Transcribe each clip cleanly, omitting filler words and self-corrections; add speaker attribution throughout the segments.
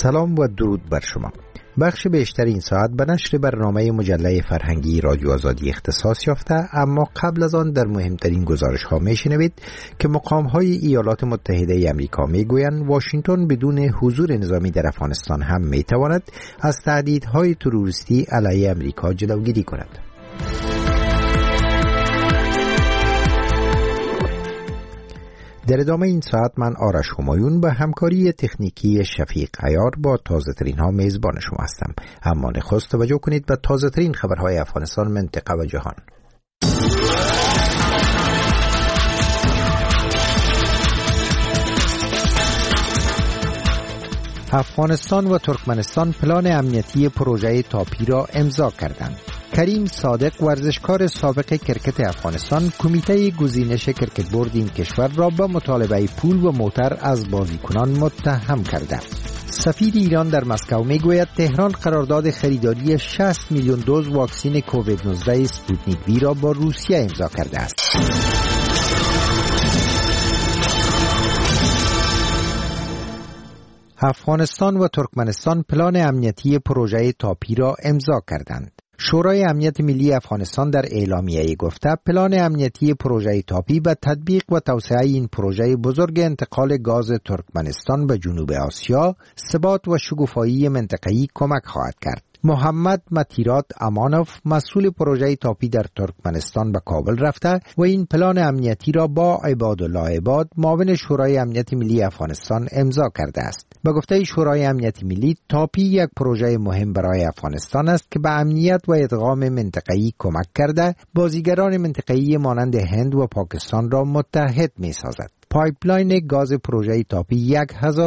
Speaker 1: سلام و درود بر شما. بخش بیشتر این ساعت به نشر برنامه مجله فرهنگی رادیو آزادی اختصاص یافته، اما قبل از آن در مهمترین گزارش ها میشنوید که مقام های ایالات متحده امریکا میگویند واشنگتن بدون حضور نظامی در افغانستان هم میتواند از تهدیدهای تروریستی علیه امریکا جلوگیری کند. در ادامه این ساعت من آرش همایون به همکاری تکنیکی شفیق عیار با تازه ترین ها میزبان شما هستم. اما نخست توجه کنید به تازه ترین خبرهای افغانستان، منطقه و جهان. افغانستان و ترکمنستان پلان امنیتی پروژه تاپی را امضا کردند. کریم صادق، ورزشکار سابق کرکت افغانستان، کمیته گزینش کرکت بورد این کشور را به مطالبه پول و موتر از بازیکنان متهم کرده. سفیر ایران در مسکو میگوید تهران قرارداد خریداری 60 میلیون دوز واکسن کووید 19 سپوتنیک وی را با روسیه امضا کرده است. افغانستان و ترکمنستان پلان امنیتی پروژه تاپی را امضا کردند. شورای امنیت ملی افغانستان در اعلامیه گفته پلان امنیتی پروژه تاپی به تطبیق و توسعه این پروژه بزرگ انتقال گاز ترکمنستان به جنوب آسیا، ثبات و شکوفایی منطقه‌ای کمک خواهد کرد. محمد متیرات امانوف، مسئول پروژه تاپی در ترکمنستان، به کابل رفته و این پلان امنیتی را با عبادالله عباد، معاون شورای امنیت ملی افغانستان، امضا کرده است. به گفته شورای امنیت ملی، تاپی یک پروژه مهم برای افغانستان است که به امنیت و ادغام منطقه‌ای کمک کرده بازیگران منطقه‌ای مانند هند و پاکستان را متحد می‌سازد. پایپلاین گاز پروژه تاپی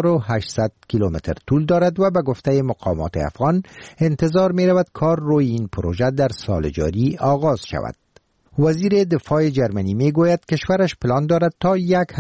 Speaker 1: 1800 کیلومتر طول دارد و به گفته مقامات افغان انتظار می رود کار روی این پروژه در سال جاری آغاز شود. وزیر دفاع جرمنی می گوید کشورش پلان دارد تا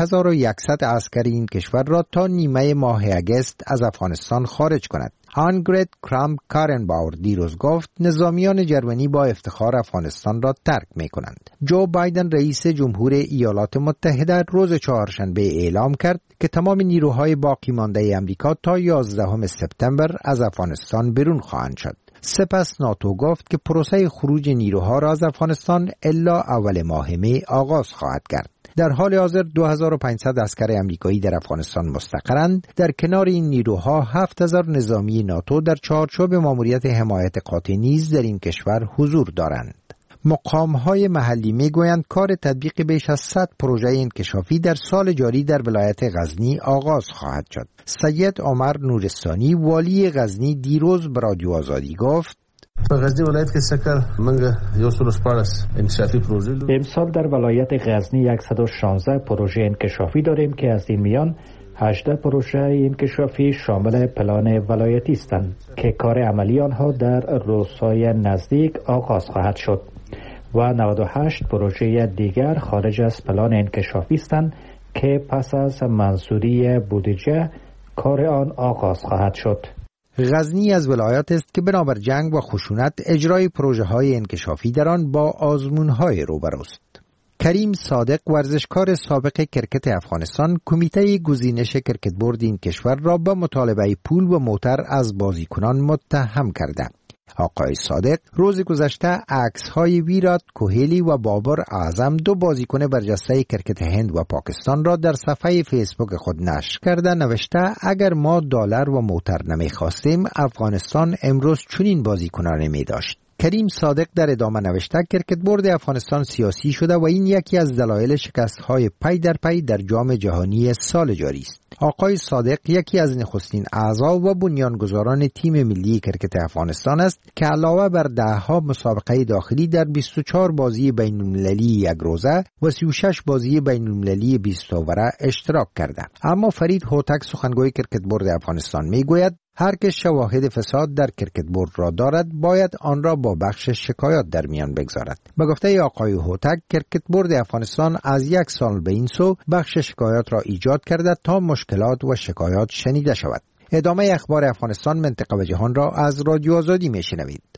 Speaker 1: 1100 عسکر این کشور را تا نیمه ماه اگست از افغانستان خارج کند. آنگرید کرام کارنباور دیروز گفت نظامیان جرمنی با افتخار افغانستان را ترک می کنند. جو بایدن رئیس جمهور ایالات متحده روز چهارشنبه اعلام کرد که تمام نیروهای باقی مانده امریکا تا 11 سپتامبر از افغانستان بیرون خواهند شد. سپس ناتو گفت که پروسه خروج نیروها را از افغانستان الا اول ماه می آغاز خواهد کرد. در حال حاضر 2500 عسکر امریکایی در افغانستان مستقرند. در کنار این نیروها 7000 نظامی ناتو در چارچوب ماموریت حمایت قاطع نیز در این کشور حضور دارند. مقام‌های محلی می‌گویند کار تطبیق بیش از 100 پروژه انکشافی در سال جاری در ولایت غزنی آغاز خواهد شد. سید عمر نورستانی، والی غزنی، دیروز به رادیو آزادی گفت
Speaker 2: غزنی ولایت کې سکر منګه یو سل شپارس انکشافی پروژه
Speaker 3: امسال در ولایت غزنی 116 پروژه انکشافی داریم که از این میان 18 پروژه انکشافی شامل پلان ولایتی هستند که کار عملی آنها در روزهای نزدیک آغاز خواهد شد و 98 پروژه دیگر خارج از پلان انکشافی هستند که پس از منظوری بودجه کار آن آغاز خواهد شد.
Speaker 1: غزنی از ولایات است که بنابر جنگ و خشونت اجرای پروژه های انکشافی در آن با آزمون های روبروست. کریم صادق، ورزشکار سابق کرکت افغانستان، کمیته گزینش کرکت بورد این کشور را به مطالبه پول و موتر از بازیکنان متهم کرده. آقای صادق روز گذشته عکس‌های ویرات کوهلی و بابر اعظم، دو بازیکن برجسته کرکت هند و پاکستان را در صفحه فیسبوک خود نشر کرده نوشته اگر ما دلار و موتر نمی‌خواستیم افغانستان امروز چنین بازیکنانی می‌داشت. کریم صادق در ادامه نوشته کرکت بورد افغانستان سیاسی شده و این یکی از دلایل شکست‌های پی در پی در جام جهانی سال جاری است. آقای صادق یکی از نخستین اعضا و بنیانگذاران تیم ملی کرکت افغانستان است که علاوه بر 10 مسابقه داخلی در 24 بازی بین‌المللی یک روزه و 36 بازی بین‌المللی 20 اووره اشتراک کرده. اما فرید هوتک، سخنگوی کرکت بورد افغانستان، میگوید هر که شواهد فساد در کرکت بورد را دارد باید آن را با بخش شکایات در میان بگذارد. به گفته آقای هوتک کرکت بورد افغانستان از 1 سال به این سو بخش شکایات را ایجاد کرده تا مشکلات و شکایات شنیده شود. ادامه اخبار افغانستان، منطقه و جهان را از رادیو آزادی میشنوید.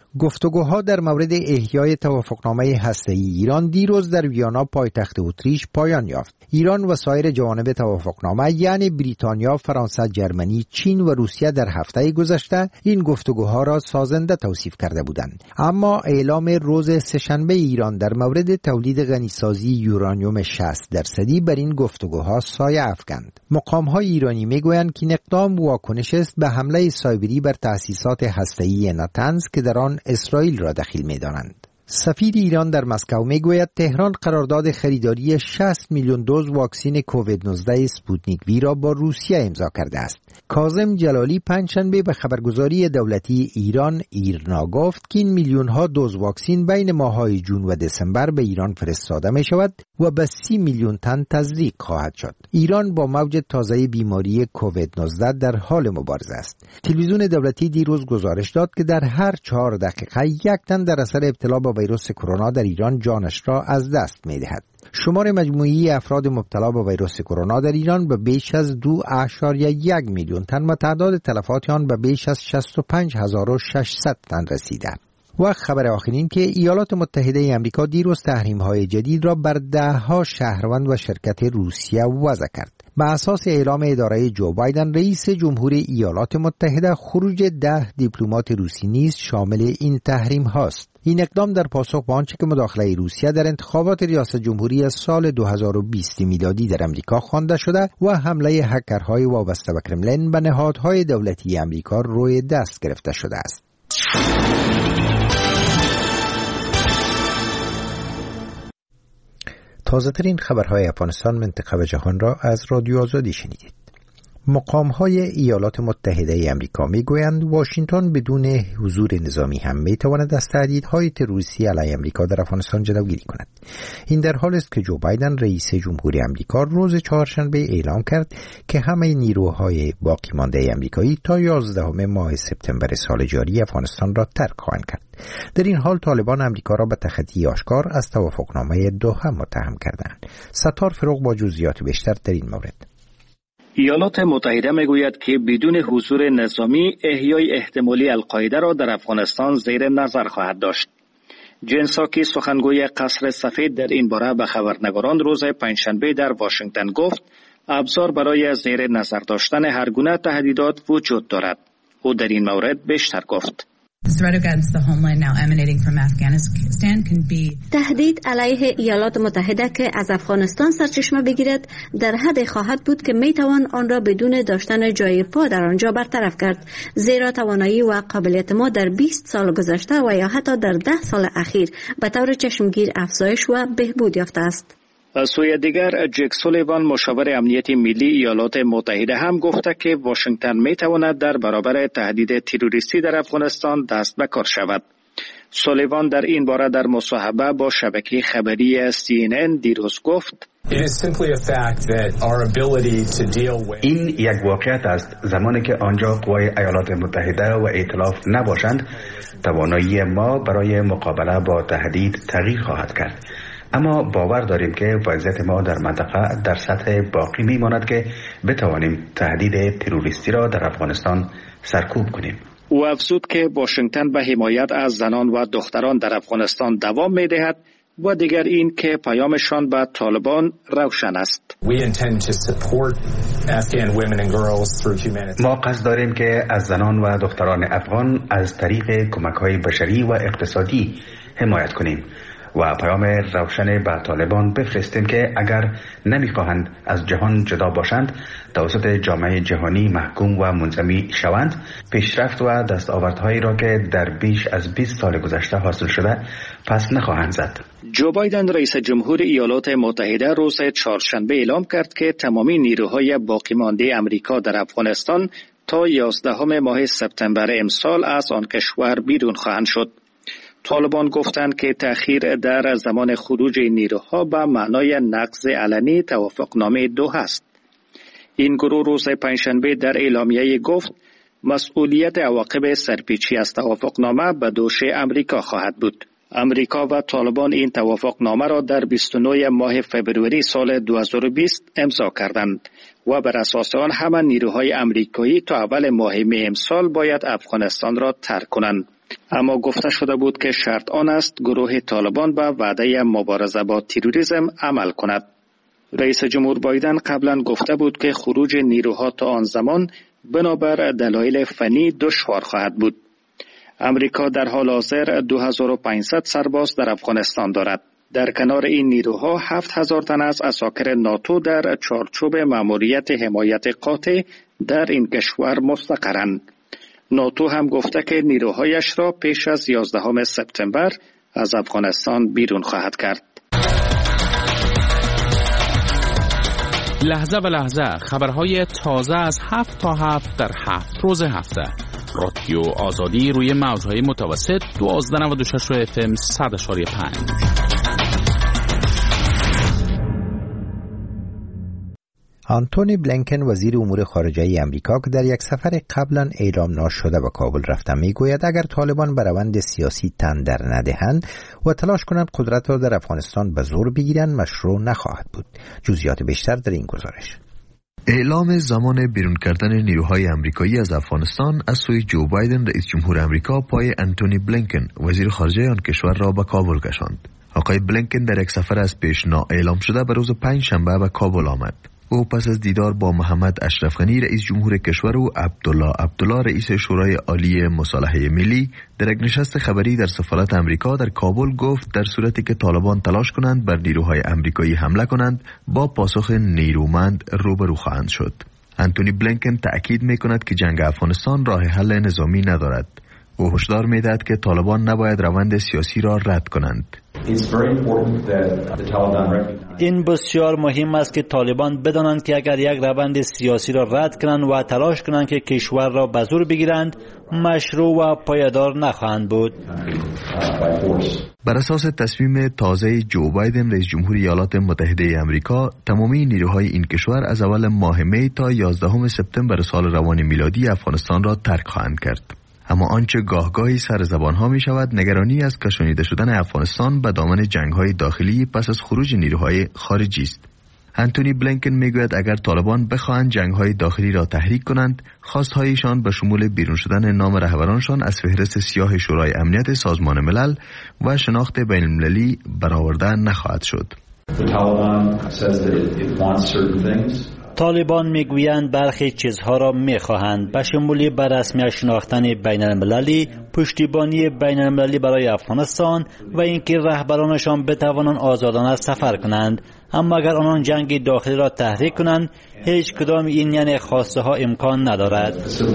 Speaker 1: گفتگوها در مورد احیای توافقنامه هسته‌ای ایران دیروز در ویانا پایتخت اتریش پایان یافت. ایران و سایر جوانب توافقنامه یعنی بریتانیا، فرانسه، جرمنی، چین و روسیه در هفته گذشته این گفتگوها را سازنده توصیف کرده بودند. اما اعلام روز سه‌شنبه ایران در مورد تولید غنیسازی یورانیوم 60% بر این گفتگوها سایه افکند. مقام‌های ایرانی میگویند که این اقدام واکنش است به حمله سایبری بر تأسیسات هسته‌ای نتنز که در آن اسرائیل را دخیل می‌دانند. سفیر ایران در مسکو میگوید تهران قرارداد خریداری 60 میلیون دوز واکسن کووید 19 اسپوتنیک وی را با روسیه امضا کرده است. کاظم جلالی پنجشنبه به خبرگزاری دولتی ایران ایرنا گفت که این میلیون ها دوز واکسن بین ماه‌های جون و دسامبر به ایران فرستاده می شود و به 30 میلیون تن تزریق خواهد شد. ایران با موج تازه بیماری کووید 19 در حال مبارزه است. تلویزیون دولتی دیروز گزارش داد که در هر 4 دقیقه یک تن در اثر ابتلا به ویروس کرونا در ایران جانش را از دست می دهد. شمار مجموعی افراد مبتلا به ویروس کرونا در ایران به بیش از 2.1 میلیون تن و تعداد تلفات آن به بیش از 65600 تن رسیده. و خبر آخرین که ایالات متحده آمریکا دیروز تحریم‌های جدید را بر 10 شهروند و شرکت روسیه وضع کرد. بر اساس اعلام اداره جو بایدن رئیس جمهور ایالات متحده خروج 10 دیپلمات روسی نیز شامل این تحریم هاست. این اقدام در پاسخ به آنچه که مداخله روسیه در انتخابات ریاست جمهوری سال 2020 میلادی در امریکا خوانده شده و حمله هکرهای وابسته به کرملین به نهادهای دولتی امریکا روی دست گرفته شده است. تازه ترین خبرهای افغانستان، منطقه و جهان را از رادیو آزادی شنیدید. مقام‌های ایالات متحده آمریکا می‌گویند واشنگتن بدون حضور نظامی هم می‌تواند از تهدیدهای تروریستی علیه آمریکا در افغانستان جلوگیری کند. این در حالی است که جو بایدن رئیس جمهوری آمریکا روز چهارشنبه اعلام کرد که همه نیروهای باقی مانده آمریکایی تا 11 ماه سپتامبر سال جاری افغانستان را ترک خواهند کرد. در این حال طالبان آمریکا را به تخطی آشکار از توافقنامه دوحه متهم کردند. ستار فروغ با جزئیات بیشتر در این مورد.
Speaker 4: ایالات متحده میگوید که بدون حضور نظامی احیای احتمالی القاعده را در افغانستان زیر نظر خواهد داشت. جن ساکی سخنگوی قصر سفید در این باره به خبرنگاران روز پنجشنبه در واشنگتن گفت ابزار برای زیر نظر داشتن هر گونه تهدیدات وجود دارد. او در این مورد بیشتر گفت.
Speaker 5: تهدید علیه ایالات متحده که از افغانستان سرچشمه بگیرد در حد خواهد بود که میتوان آن را بدون داشتن جای پا در آنجا برطرف کرد، زیرا توانایی و قابلیت ما در 20 سال گذشته و یا حتی در 10 سال اخیر به طور چشمگیر افزایش و بهبود یافته است.
Speaker 4: از سوی دیگر جک سولیوان مشاور امنیت ملی ایالات متحده هم گفته که واشنگتن میتواند در برابر تهدید تروریستی در افغانستان دست به کار شود. سولیوان در این باره در مصاحبه با شبکه خبری CNN دیروز گفت
Speaker 6: این یک واقعیت است. زمانی که آنجا قوای ایالات متحده و ائتلاف نباشند، توانایی ما برای مقابله با تهدید تغییر خواهد کرد. اما باور داریم که وضعیت ما در منطقه در سطح باقی میماند که بتوانیم تهدید تروریستی را در افغانستان سرکوب کنیم.
Speaker 4: او افزود که واشنگتن به حمایت از زنان و دختران در افغانستان دوام می‌دهد و دیگر این که پیامشان به طالبان روشن است.
Speaker 6: ما قصد داریم که از زنان و دختران افغان از طریق کمک‌های بشری و اقتصادی حمایت کنیم و پیام روشن به طالبان بفرستیم که اگر نمیخواهند از جهان جدا باشند، توسط جامعه جهانی محکوم و منظمی شوند، پیشرفت و دستاوردهایی را که در بیش از 20 سال گذشته حاصل شده پس نخواهند زد.
Speaker 4: جو بایدن رئیس جمهور ایالات متحده روز چهارشنبه اعلام کرد که تمامی نیروهای باقی مانده امریکا در افغانستان تا 11 ماه سپتامبر امسال از آن کشور بیرون خواهند شد. طالبان گفتند که تأخیر در زمان خروج نیروها به معنای نقض علنی توافقنامه دوحه است. این گروه روز پنجشنبه در اعلامیه گفت مسئولیت عواقب سرپیچی از توافقنامه به دوش امریکا خواهد بود. امریکا و طالبان این توافقنامه را در 29 ماه فبروری سال 2020 امضا کردند و بر اساس آن همه نیروهای امریکایی تا اول ماه می امسال باید افغانستان را ترک کنند. اما گفته شده بود که شرط آن است گروه طالبان به وعده مبارزه با تروریسم عمل کند. رئیس جمهور بایدن قبلا گفته بود که خروج نیروها تا آن زمان بنابر دلایل فنی دشوار خواهد بود. امریکا در حال حاضر 2500 سرباز در افغانستان دارد. در کنار این نیروها 7000 تن از عساکر ناتو در چارچوب مأموریت حمایت قاطع در این کشور مستقرند. ناتو هم گفته که نیروهایش را پیش از 11 سپتامبر از افغانستان بیرون خواهد کرد.
Speaker 7: لحظه به لحظه خبرهای تازه از 7 تا 7 در 7 روز هفته. رادیو آزادی روی موجهای متوسط 1296 FM 100.5.
Speaker 1: آنتونی بلینکن وزیر امور خارجه امریکا که در یک سفر قبلا اعلام نشده به کابل رفته میگوید اگر طالبان به روند سیاسی تن در ندهند و تلاش کنند قدرت را در افغانستان به زور بگیرند مشروع نخواهد بود. جزئیات بیشتر در این گزارش.
Speaker 8: اعلام زمان بیرون کردن نیروهای آمریکایی از افغانستان از سوی جو بایدن رئیس جمهور آمریکا پای آنتونی بلینکن وزیر خارجه آن کشور را به کابل کشاند. آقای بلینکن در یک سفر از پیش اعلام شده به روز پنجشنبه به کابل آمد. او پس از دیدار با محمد اشرف غنی رئیس جمهور کشور و عبدالله رئیس شورای عالی مصالحه ملی در یک نشست خبری در سفارت امریکا در کابل گفت در صورتی که طالبان تلاش کنند بر نیروهای امریکایی حمله کنند با پاسخ نیرومند روبرو خواهند شد. آنتونی بلینکن تأکید می‌کند که جنگ افغانستان راه حل نظامی ندارد. او هشدار می‌دهد که طالبان نباید روند سیاسی را رد کنند.
Speaker 9: این بسیار مهم است که طالبان بدانند که اگر یک روند سیاسی را رد کنند و تلاش کنند که کشور را به زور بگیرند مشروع و پایدار نخواهند بود.
Speaker 8: بر اساس تصمیم تازه جو بایدن رئیس جمهور ایالات متحده آمریکا تمامی نیروهای این کشور از اول ماه می تا 11 سپتامبر سال روان میلادی افغانستان را ترک خواهند کرد. اما آنچه گاهگاهی سر زبانها می شود نگرانی از کشانیده شدن افغانستان به دامن جنگ‌های داخلی پس از خروج نیروهای خارجی است. آنتونی بلینکن میگوید اگر طالبان بخواهند جنگ‌های داخلی را تحریک کنند، خواست‌هایشان به شمول بیرون شدن نام رهبرانشان از فهرست سیاه شورای امنیت سازمان ملل و شناخت بین‌المللی برآورده نخواهد شد.
Speaker 9: طالبان میگویند برخی چیزها را میخواهند به شمول به رسمی شناختن بین المللی، پشتیبانی بین المللی برای افغانستان و اینکه رهبرانشان بتوانند آزادانه سفر کنند. اما اگر آنان جنگ داخلی را تحریک کنند هیچ کدام این یعنی خواسته ها امکان ندارد.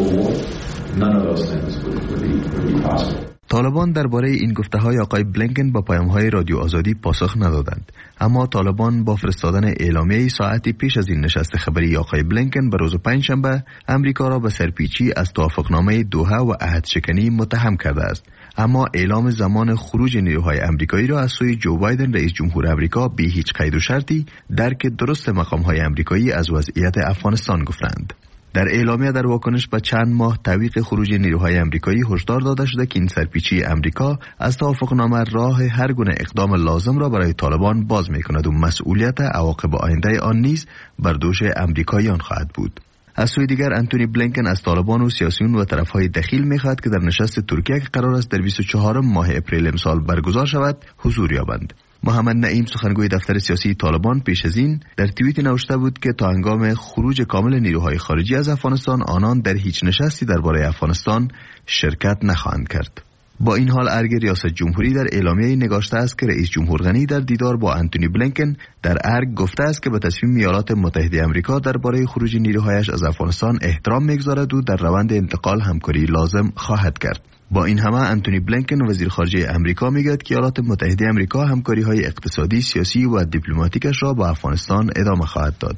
Speaker 8: طالبان درباره این گفته‌های آقای بلینکن با پیام‌های رادیو آزادی پاسخ ندادند، اما طالبان با فرستادن اعلامیه‌ای ساعتی پیش از این نشست خبری آقای بلینکن به روز پنجشنبه امریکا را به سرپیچی از توافقنامه دوحه و عهدشکنی متهم کرده است. اما اعلام زمان خروج نیروهای آمریکایی را از سوی جو بایدن رئیس جمهور آمریکا بی هیچ قید و شرطی درک درست مقام‌های آمریکایی از وضعیت افغانستان گفتند. در اعلامیه در واکنش به چند ماه تعویق خروج نیروهای آمریکایی هشدار داده شده که این سرپیچی آمریکا از توافقنامه راه هر گونه اقدام لازم را برای طالبان باز می‌کند و مسئولیت عواقب آینده آن نیز بر دوش آمریکاییان خواهد بود. از سوی دیگر آنتونی بلینکن از طالبان و سیاسیون و طرفهای دخیل می‌خواهد که در نشست ترکیه که قرار است در 24 ماه اپریل امسال برگزار شود حضور یابند. محمد نعیم سخنگوی دفتر سیاسی طالبان پیش از این در توییت نوشته بود که تا هنگام خروج کامل نیروهای خارجی از افغانستان آنان در هیچ نشستی درباره افغانستان شرکت نخواهند کرد. با این حال ارگ ریاست جمهوری در اعلامیه‌ای نگاشته است که رئیس جمهور غنی در دیدار با آنتونی بلینکن در ارگ گفته است که به تصمیم ایالات متحده آمریکا درباره خروج نیروهایش از افغانستان احترام می‌گذارد و در روند انتقال همکاری لازم خواهد کرد. با این همه آنتونی بلینکن وزیر خارجه آمریکا میگوید که ایالات متحده آمریکا همکاری‌های اقتصادی، سیاسی و دیپلماتیکش را با افغانستان ادامه خواهد داد.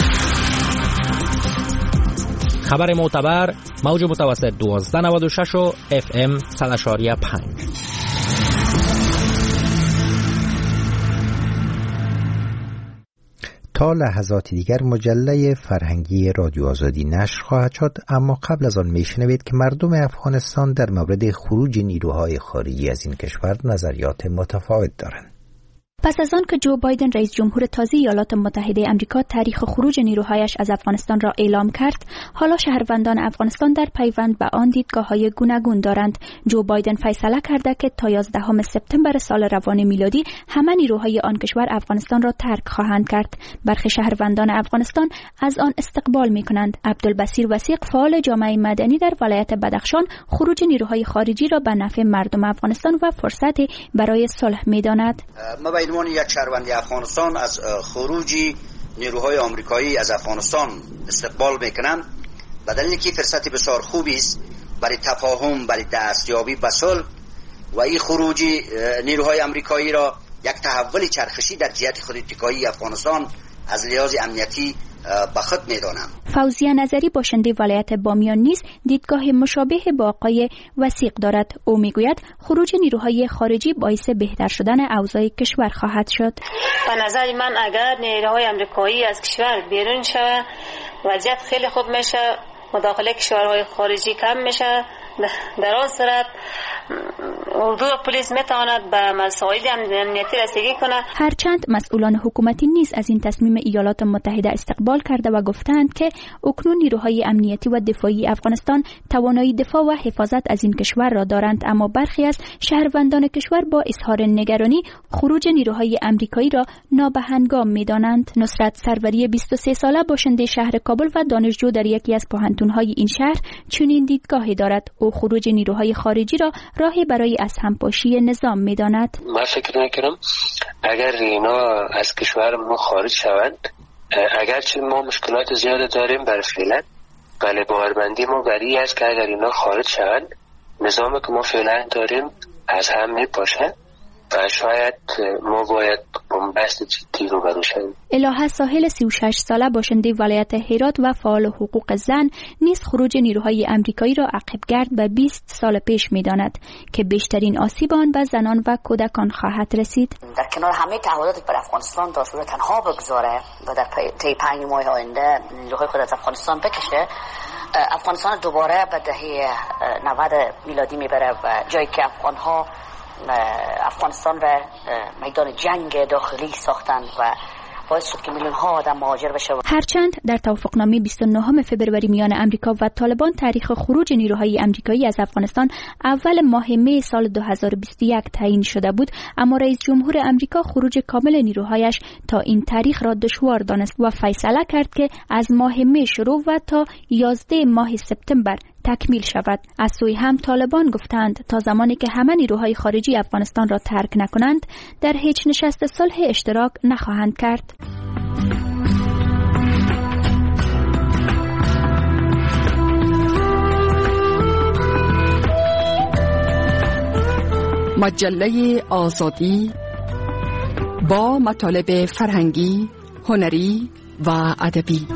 Speaker 10: خبر معتبر موج متوسط 1296 و FM 100.5.
Speaker 1: تا لحظات دیگر مجله فرهنگی رادیو آزادی نشر خواهد شد، اما قبل از آن میشنوید که مردم افغانستان در مورد خروج نیروهای خارجی از این کشور نظریات متفاوت دارند.
Speaker 11: پس از آن که جو بایدن رئیس جمهور تازه ایالات متحده آمریکا تاریخ خروج نیروهایش از افغانستان را اعلام کرد، حالا شهروندان افغانستان در پیوند به آن دیدگاه‌های گوناگون دارند. جو بایدن فیصله کرده که تا 11 سپتامبر سال روان میلادی همه نیروهای آن کشور افغانستان را ترک خواهند کرد. برخی شهروندان افغانستان از آن استقبال می‌کنند. عبدالبصیر وثیق، فعال جامعه مدنی در ولایت بدخشان، خروج نیروهای خارجی را به نفع مردم افغانستان و فرصتی برای صلح می‌داند.
Speaker 12: به عنوان یک شهروند افغانستان از خروج نیروهای آمریکایی از افغانستان استقبال میکنم، به دلیل که فرصت بسیار خوبی است برای تفاهم، برای دستیابی به صلح و این خروج نیروهای آمریکایی را یک تحول چرخشی در جهت خوداتکایی افغانستان از لحاظ امنیتی به خود میدانم.
Speaker 11: فوزیه نظری باشنده ولایت بامیان نیز دیدگاه مشابه با آقای وثیق دارد. او میگوید خروج نیروهای خارجی باعث بهتر شدن اوضاع کشور خواهد شد.
Speaker 13: به نظر من اگر نیروهای آمریکایی از کشور بیرون شود وضعیت خیلی خوب میشه، مداخله کشورهای خارجی کم میشه. در آن صورت اردو و پلیس میتواند به مسائل امنیتی رسیدگی کند.
Speaker 11: هرچند مسئولان حکومتی نیز از این تصمیم ایالات متحده استقبال کرده و گفتند که اکنون نیروهای امنیتی و دفاعی افغانستان توانایی دفاع و حفاظت از این کشور را دارند، اما برخی از شهروندان کشور با اظهار نگرانی خروج نیروهای آمریکایی را نابهنگام می‌دانند. نصرت سروری 23 ساله باشنده شهر کابل و دانشجو در یکی از پوهنتون‌های این شهر چنین دیدگاهی دارد. او خروج نیروهای خارجی را راهی برای از همپاشی نظام می‌داند.
Speaker 14: من فکر می‌کنم اگر اینا از کشور ما خارج شوند، اگرچه ما مشکلات زیاد داریم برای فعلا، ولی باورمندی ما بری است که اگر اینا خارج شوند، نظامی که ما فعلا داریم از هم میپاشه و شاید ما باید بنبست جدی رو برو شویم.
Speaker 11: الهه ساحل 36 ساله باشنده ولایت هرات و فعال حقوق زن نیز خروج نیروهای آمریکایی را عقب‌گرد به 20 سال پیش می‌داند که بیشترین آسیب آن به زنان و کودکان خواهد رسید.
Speaker 15: در کنار همه تعهداتی بر افغانستان داشته تنها بگذاره و در طی 5 ماه آینده نیروهای خود از افغانستان بکشه، افغانستان دوباره به دهه 90 میلادی میبره و جایی که افغانستان را میدان جنگ داخلی ساختن و باعث شد که میلیون ها آدم مهاجر بشه.
Speaker 11: هرچند در توافقنامه 29 فوریه میان امریکا و طالبان تاریخ خروج نیروهای آمریکایی از افغانستان اول ماه می سال 2021 تعیین شده بود، اما رئیس جمهور امریکا خروج کامل نیروهایش تا این تاریخ را دشوار دانست و فیصله کرد که از ماه می شروع و تا 11 ماه سپتامبر تکمیل شود. از سوی هم طالبان گفتند تا زمانی که همه نیروهای خارجی افغانستان را ترک نکنند در هیچ نشست صلح اشتراک نخواهند کرد.
Speaker 16: مجله آزادی با مطالب فرهنگی، هنری و ادبی.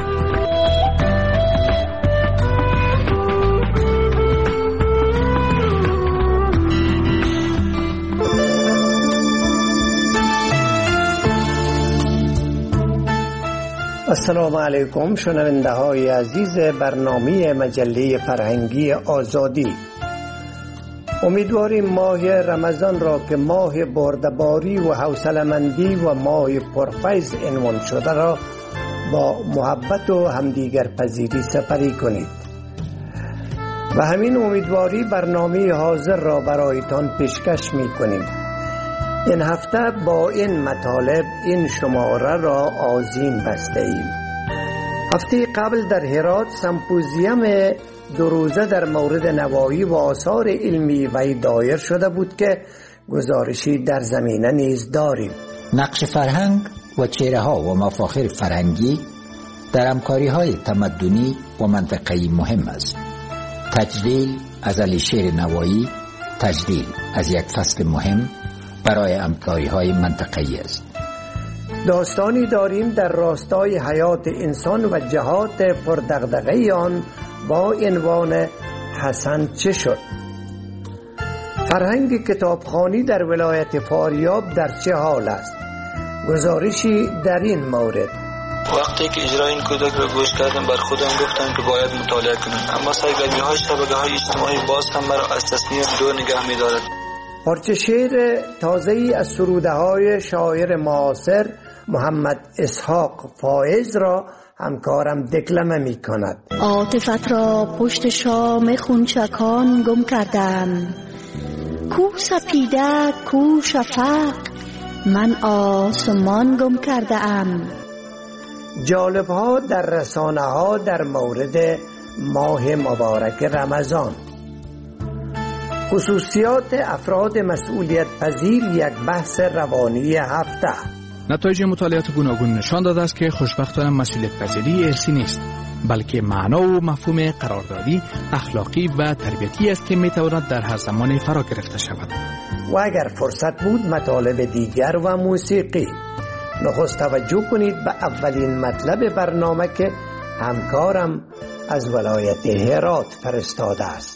Speaker 17: السلام علیکم شنونده های عزیز برنامه مجله فرهنگی آزادی. امیدواریم ماه رمضان را که ماه بردباری و حوصله‌مندی و ماه پرفیض عنوان شده را با محبت و همدیگر پذیری سپری کنید و همین امیدواری برنامه حاضر را برایتان پیشکش می کنیم. این هفته با این مطالب این شماره را آذین بسته ایم. هفته قبل در هرات سمپوزیوم 2 روزه در مورد نوایی و آثار علمی وی دایر شده بود که گزارشی در زمینه نیز داریم.
Speaker 18: نقش فرهنگ و چهره ها و مفاخر فرهنگی در همکاری‌های تمدنی و منطقه‌ای مهم است. تجلیل از علی شیر نوایی تجلیل از یک فصل مهم برای همکاری‌های منطقه‌ای است.
Speaker 17: داستانی داریم در راستای حیات انسان و جهات پردغدغه آن با عنوان حسن چه شد؟ فرهنگ کتابخوانی در ولایت فاریاب در چه حال است؟ گزارشی در این مورد.
Speaker 19: وقتی که اجرای این کودک را گوش کردم بر خودم گفتم که باید مطالعه کنم، اما سرگرمی‌های شبکه‌های اجتماعی باز هم مرا از تصمیم دور نگه می‌دارد.
Speaker 17: پارچه شعر تازه‌ای از سروده های شاعر معاصر محمد اسحاق فائز را همکارم دکلمه می کند.
Speaker 20: عاطفت را پشت شام خونچکان گم کردم، کو سپیده کو شفق، من آسمان گم کرده ام.
Speaker 17: جالب ها در رسانه ها در مورد ماه مبارک رمضان. خصوصیات افراد مسئولیت پذیر، یک بحث روانی هفته.
Speaker 21: نتایج مطالعات گوناگون نشان داده است که خوشبختانه مسئولیت پذیری ارثی نیست، بلکه معنا و مفهوم قراردادی، اخلاقی و تربیتی است که میتواند در هر زمانی فرا گرفته شود.
Speaker 17: و اگر فرصت بود مطالب دیگر و موسیقی. نخست توجه کنید به اولین مطلب برنامه که همکارم از ولایت هرات فرستاده است.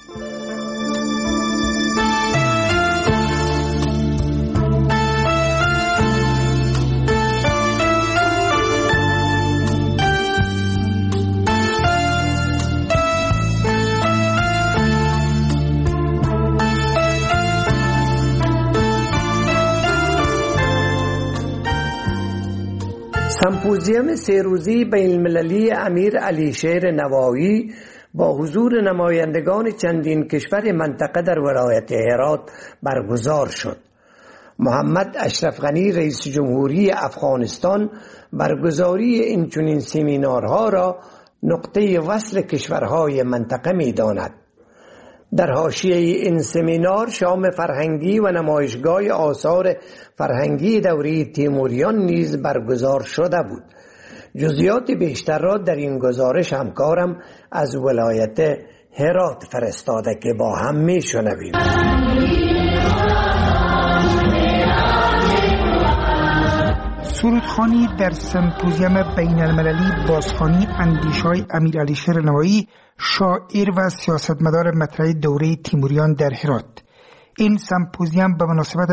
Speaker 17: سمپوزیوم 3 روزی بین المللی امیر علیشیر نوایی با حضور نمایندگان چندین کشور منطقه در ولایت هرات برگزار شد. محمد اشرف غنی رئیس جمهوری افغانستان برگزاری این چنین سمینارها را نقطه وصل کشورهای منطقه می داند. در حاشیه این سمینار شام فرهنگی و نمایشگاه آثار فرهنگی دوره تیموریان نیز برگزار شده بود. جزئیات بیشتر را در این گزارش همکارم از ولایت هرات فرستاده که با هم میشنویم.
Speaker 22: سرودخوانی در سمپوزیوم بین المللی بازخوانی اندیشه‌های امیر علیشیر نوایی، شاعر و سیاستمدار مطرح دوره تیموریان در هرات. این سمپوزیوم به مناسبت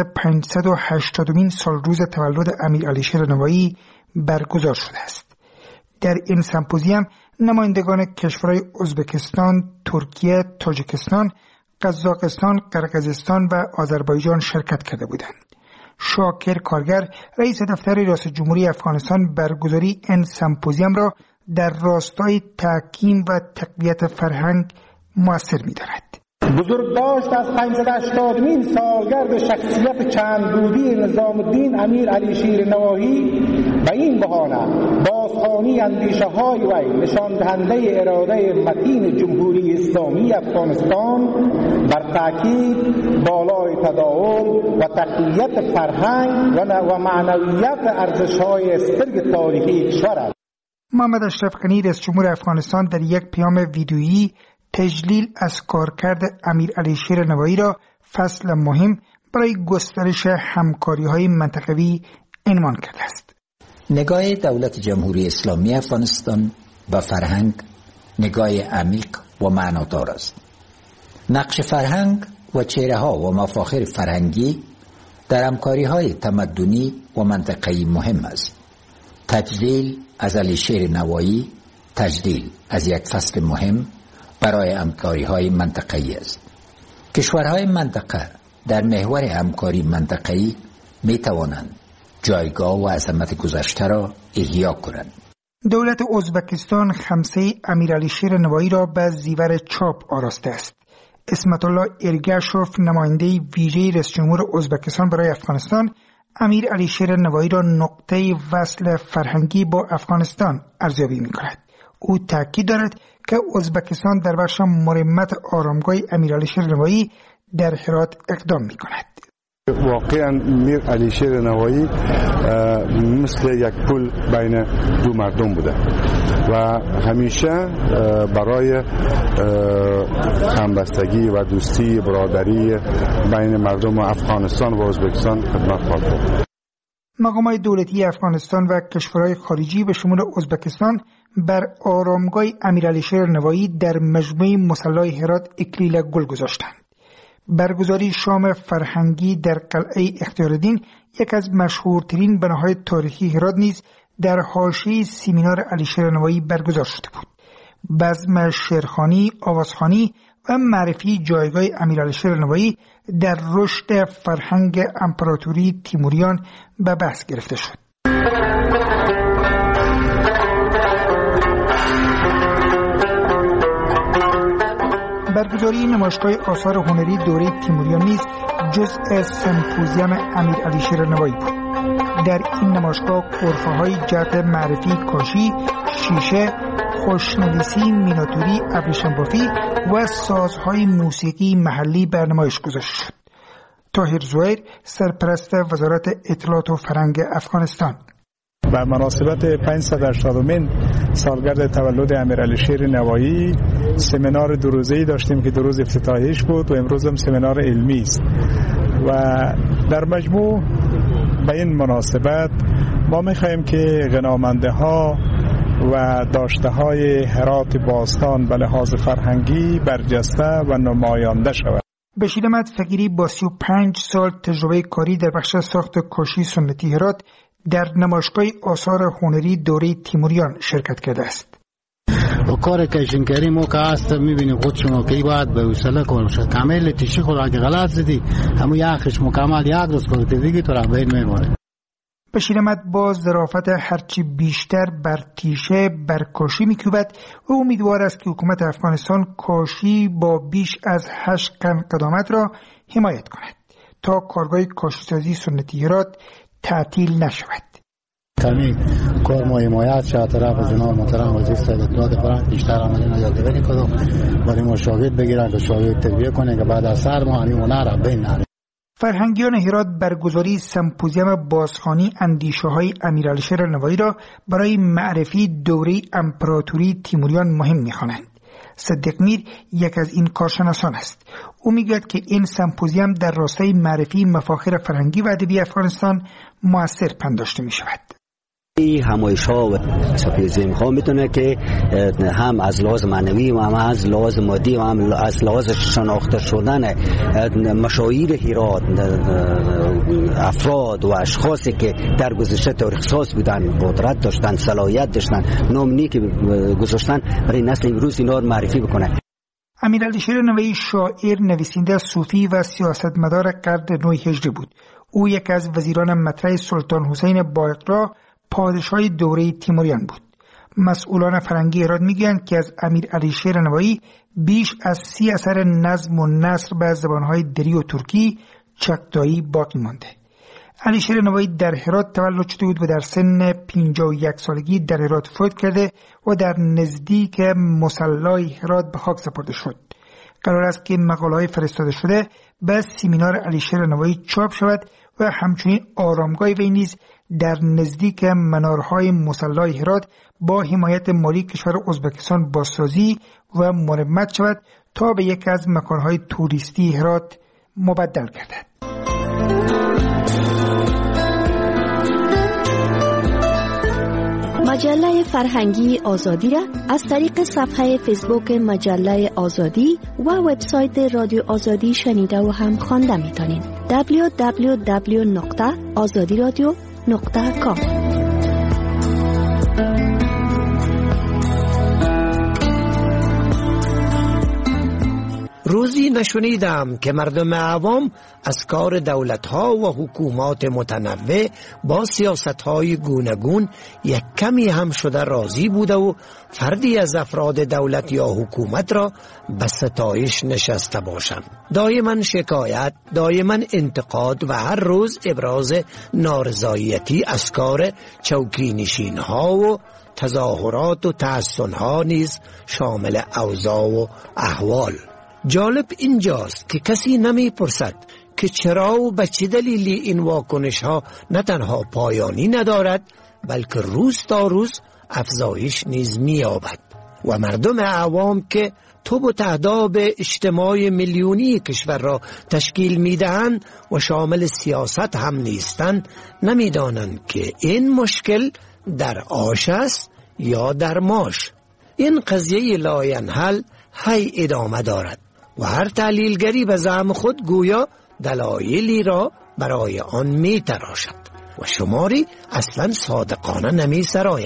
Speaker 22: 580مین سال روز تولد امیر علیشیر نوایی برگزار شده است. در این سمپوزیوم نمایندگان کشورهای ازبکستان، ترکیه، تاجیکستان، قزاقستان، قرقیزستان و آذربایجان شرکت کرده بودند. شاکر کارگر رئیس دفتر ریاست جمهوری افغانستان برگزاری این سمپوزیوم را در راستای تحکیم و تقویت فرهنگ مؤثر می‌دارد.
Speaker 23: بزرگداشت از 580مین سالگرد شخصیت چند رودی نظام الدین امیر علیشیر نوایی به این بهانه بازخوانی اندیشه‌های وی نشان دهنده اراده متین جمهوری اسلامی افغانستان بر تاکید بالای تداوم و تقویت فرهنگ و معنویت ارزش‌های استرگ تاریخی کشور است.
Speaker 22: محمد اشرف غنی رئیس جمهور افغانستان در یک پیام ویدیویی تجلیل از کارکرد امیر علیشیر نوایی را فصل مهم برای گسترش همکاری‌های منطقوی عنوان کرده است.
Speaker 18: نگاه دولت جمهوری اسلامی افغانستان به فرهنگ نگاه عمیق و معنادار است. نقش فرهنگ و چهره‌ها و مفاخر فرهنگی در همکاری‌های تمدنی و منطقه‌ای مهم است. تجلیل از علیشیر نوایی تجلیل از یک فصل مهم برای همکاری‌های منطقه‌ای است. کشورهای منطقه در محور همکاری منطقه‌ای می‌توانند جایگاه و عظمت گذشته را احیا کنند.
Speaker 22: دولت ازبکستان خمسه امیر علیشیر نوایی را به زیور چاپ آراسته است. اسمت الله ارگاشوف نماینده ویژه رئیس جمهور ازبکستان برای افغانستان امیر علیشیر نوایی را نقطه وصل فرهنگی با افغانستان ارزیابی می‌کند. او تاکید دارد که ازبکستان در بخش مرمت آرامگاه امیر علیشیر نوایی در هرات اقدام می‌کند.
Speaker 24: واقعا امیر علیشیر نوایی مثل یک پل بین دو مردم بوده و همیشه برای همبستگی و دوستی برادری بین مردم افغانستان و ازبکستان خدمت خواهد کرد.
Speaker 22: مقامات دولتی افغانستان و کشورهای خارجی به شمول ازبکستان بر آرامگاه امیر علیشیر نوایی در مجمع مصلی هرات اکلیل گل گذاشتند. برگزاری شام فرهنگی در قلعه اختیارالدین، یک از مشهورترین بناهای تاریخی هرات نیز در حاشیه سمینار علیشیر نوایی برگزار شده بود. بزم شعرخوانی، آوازخوانی و معرفی جایگاه امیرعلی شیر نوایی در رشد فرهنگ امپراتوری تیموریان به بحث گرفته شد. برگزاری نمایشگاه آثار هنری دوره تیموریان نیز جزء سمپوزیوم امیرعلی شیر نوایی بود. در این نمایشگاه غرفه‌های جهت معرفی کاشی، شیشه، خوشنویسی، میناتوری، ابریشم بافی و سازهای موسیقی محلی بر نمایش گذاشته شد. طاهر زویر، سرپرست وزارت اطلاعات و فرهنگ افغانستان:
Speaker 23: به مناسبت 580مین سالگرد تولد امیرعلی شیر نوایی سمینار دو روزه‌ای داشتیم که 2 روز افتتاحیش بود و امروز هم سمینار علمی است و در مجموع به این مناسبت ما می‌خواهیم که غنامنده ها و داشته های هرات باستان به لحاظ فرهنگی برجسته و نماینده شود.
Speaker 22: بشیر احمد فقیری با 35 سال تجربه کاری در بخش ساخت کاشی سنتی هرات در نمایشگاه آثار هنری دوره تیموریان شرکت کرده است.
Speaker 2: و کار کشین کردیم و که هست میبینیم خود شما که باید به حوصله کنیم کامل تیشی خود اگه غلط زدی همون یخش مکمل یک روز کنید دیگه تو را بین میمونه.
Speaker 22: بشیر احمد با ظرافت هرچی بیشتر بر تیشه بر کاشی میکوبد و امیدوار است که حکومت افغانستان کاشی با بیش از 8 قرن قدامت را حمایت کند تا کارگاه کاشیسازی سنتی هرات تعطیل نشود.
Speaker 2: کمی کار ما حمایت شد طرف جناب محترم وزیر صاحب اطلاعات فرهنگ بیشتر عملینا یادگیری کنه برای ما شاگرد بگیرن که شاگرد تربیت کنه که بعد از سر ما همین هنر را بین نره.
Speaker 22: فرهنگیان هرات برگزاری سمپوزیوم بازخوانی اندیشه‌های امیرعلی شیر نوایی را برای معرفی دوره امپراتوری تیموریان مهم می‌خوانند. صدیق میر یک از این کارشناسان است. او میگوید که این سمپوزیوم در راستای معرفی مفاخر فرهنگی و ادبی افغانستان مؤثر پنداشته می‌شود.
Speaker 3: این همایش‌ها و سمپوزیوم‌ها میتونه که هم از لحاظ معنوی و هم از لحاظ مادی و هم از لحاظ شناخته شدن مشاهیر هرات، افراد و اشخاصی که در گذشته تاریخ ساز بودن، قدرت داشتن، صلاحیت داشتن، نام نیک گذاشتن، برای نسل امروز اینا رو معرفی بکنه.
Speaker 22: امیرعلی شیر نوایی شاعر، نویسنده، صوفی و سیاستمدار قرن 9 هجری بود. او یک از وزیران مطرح سلطان حسین بایقرا پادشاه دوره تیموریان بود. مسئولان فرهنگی هرات میگویند که از امیرعلی شیر نوایی بیش از 30 اثر نظم و نثر به زبانهای دری و ترکی چکدایی باقی مانده. علی شیر نوایی در هرات تولد شده بود و در سن 51 سالگی در هرات فوت کرده و در نزدیک مصلی هرات به خاک سپرده شد. قرار است که مقاله‌های فرستاده شده به سمینار علی شیر نوایی چاپ شود و همچنین آرامگاه وی نیز در نزدیک منارهای مصلی هرات با حمایت مالی کشور ازبکستان بازسازی و مرمت شود تا به یک از مکانهای توریستی هرات مبدل گردد.
Speaker 20: مجله فرهنگی آزادی را از طریق صفحه فیسبوک مجله آزادی و وبسایت رادیو آزادی شنیده و هم خوانده می‌تونید. www.azadiradio.com
Speaker 5: روزی نشنیدم که مردم عوام از کار دولت‌ها و حکومات متنوع با سیاست‌های گوناگون یک کمی هم شده راضی بوده و فردی از افراد دولت یا حکومت را به ستایش نشسته باشند. دائما شکایت، دائما انتقاد و هر روز ابراز نارضایتی از کار چوکی نشین‌ها و تظاهرات و تحسن‌ها نیز شامل اوضاع و احوال. جالب اینجاست که کسی نمی‌پرسد که چرا و به چه دلیلی این واکنش ها نه تنها پایانی ندارد بلکه روز تا روز افزایش نیز می‌یابد و مردم عوام که توب و تهداب اجتماع میلیونی کشور را تشکیل می‌دهند و شامل سیاست هم نیستند نمی‌دانند که این مشکل در آش است یا در ماش. این قضیه لاینحل هی ادامه دارد و هر تحلیلگری به زعم خود گویا دلایلی را برای آن می تراشد و شماری اصلا صادقانه نمی سرایند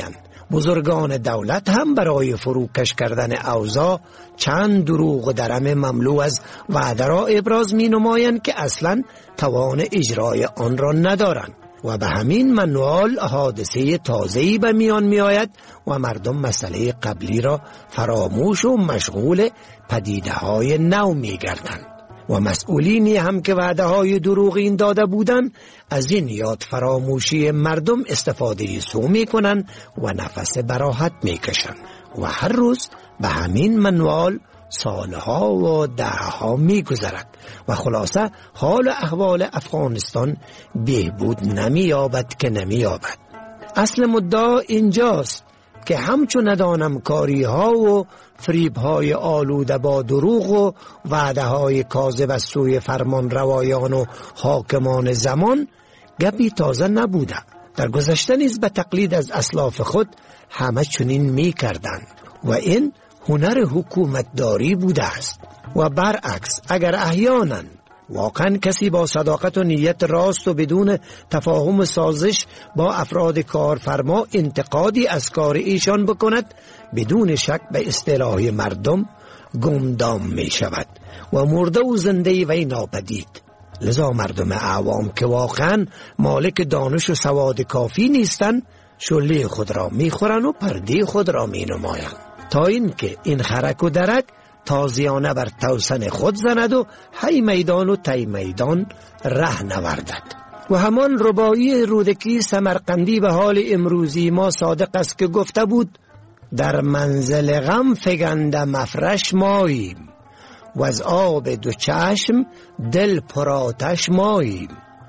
Speaker 5: بزرگان دولت هم برای فروکش کردن اوضاع چند دروغ و درم مملو از وعده را ابراز می نمایند که اصلا توان اجرای آن را ندارند و به همین منوال حادثه تازه‌ای به میان می آید و مردم مسئله قبلی را فراموش و مشغول پدیده های نو می گردند و مسئولینی هم که وعده های دروغین داده بودند از این یاد فراموشی مردم استفاده سو می کنند و نفس براحت می کشند و هر روز به همین منوال سالها و دهها می گذرد و خلاصه حال احوال افغانستان بهبود نمی یابد که نمی یابد. اصل مدعا اینجاست که همچون ندانم کاری ها و فریب های آلوده با دروغ و وعده های کاذب از سوی فرمان روایان و حاکمان زمان گپی تازه نبوده. در گذشته نیز به تقلید از اسلاف خود همه چنین می کردند و این هنر حکومتداری بوده است. و برعکس اگر احیانا واقعا کسی با صداقت و نیت راست و بدون تفاهم و سازش با افراد کارفرما انتقادی از کار ایشان بکند، بدون شک به اصطلاح مردم گمدام می شود و مرده و زنده وی ناپدید. لذا مردم عوام که واقعا مالک دانش و سواد کافی نیستند شله خود را می خورند و پرده خود را می نمایند تا اینکه این خرک و درک تازیانه بر توسن خود زند و هی میدان و تی میدان ره نوردد. و همان ربایی رودکی سمرقندی به حال امروزی ما صادق است که گفته بود در منزل غم فگنده مفرش ماییم و از آب دو چشم دل پراتش ماییم،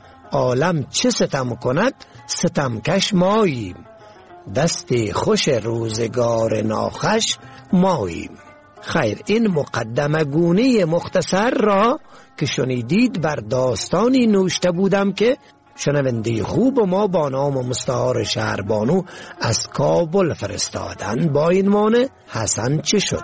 Speaker 5: عالم چه ستم کند ستمکش ماییم، دست خوش روزگار ناخوش ماییم. خیر، این مقدمه گونه مختصر را که شنیدید بر داستانی نوشته بودم که شنونده خوب ما با نام مستعار شهربانو از کابل فرستادن. با این معنی حسن چه شد؟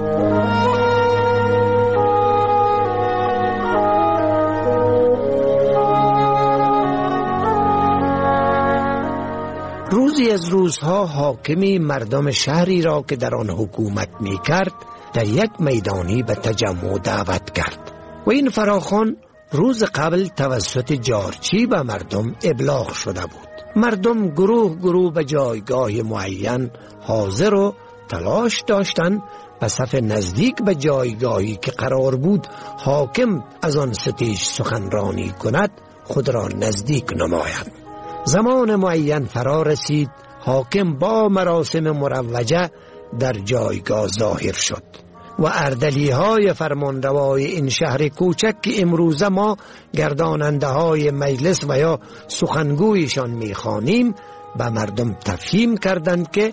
Speaker 5: روزی از روزها حاکمی مردم شهری را که در آن حکومت می کرد در یک میدانی به تجمع دعوت کرد و این فراخوان روز قبل توسط جارچی به مردم ابلاغ شده بود. مردم گروه گروه به جایگاه معین حاضر و تلاش داشتند به صف نزدیک به جایگاهی که قرار بود حاکم از آن ستیش سخنرانی کند خود را نزدیک نمایند. زمان معین فرا رسید، حاکم با مراسم مروجه در جایگاه ظاهر شد و اردلی های فرمانروای این شهر کوچک که امروزه ما گرداننده های مجلس و یا سخنگویشان میخوانیم به مردم تفهیم کردند که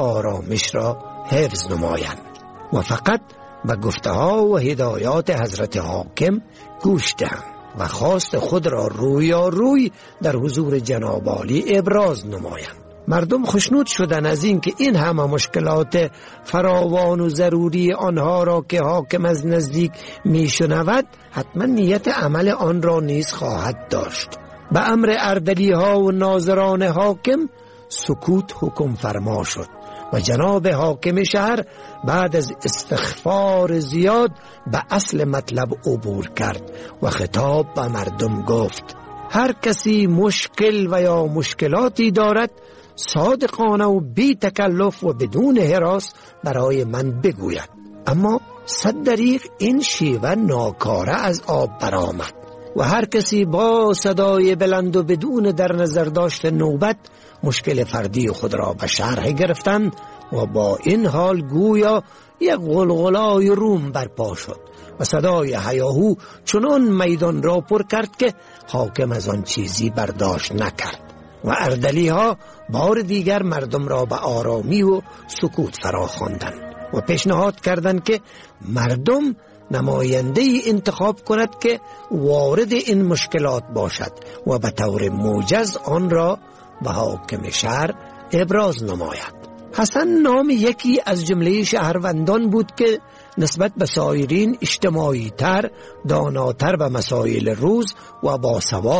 Speaker 5: آرامش را حفظ نمایند و فقط به گفته ها و هدایات حضرت حاکم گوش دهند و خواست خود را روی در حضور جناب عالی ابراز نمایند. مردم خوشنود شدند از این که این همه مشکلات فراوان و ضروری آنها را که حاکم از نزدیک میشنود حتما نیت عمل آن را نیز خواهد داشت. به امر اردلی ها و ناظران حاکم سکوت حکم فرما شد و جناب حاکم شهر بعد از استغفار زیاد به اصل مطلب عبور کرد و خطاب به مردم گفت هر کسی مشکل و یا مشکلاتی دارد صادقانه و بی تکلف و بدون هراس برای من بگوید. اما صد دریغ این شیوه ناکاره از آب برآمد و هر کسی با صدای بلند و بدون در نظر داشت نوبت مشکل فردی خود را به شرح گرفتند و با این حال گویا یک غلغلای روم برپا شد و صدای هیاهو چنان میدان را پر کرد که حاکم از آن چیزی برداشت نکرد و اردلی ها بار دیگر مردم را به آرامی و سکوت فرا خواندند و پیشنهاد کردند که مردم نماینده انتخاب کند که وارد این مشکلات باشد و به طور موجز آن را به حاکم شهر ابراز نماید. حسن نام یکی از جمله شهروندان بود که نسبت به سایرین اجتماعی تر، داناتر به مسائل روز و باسواد،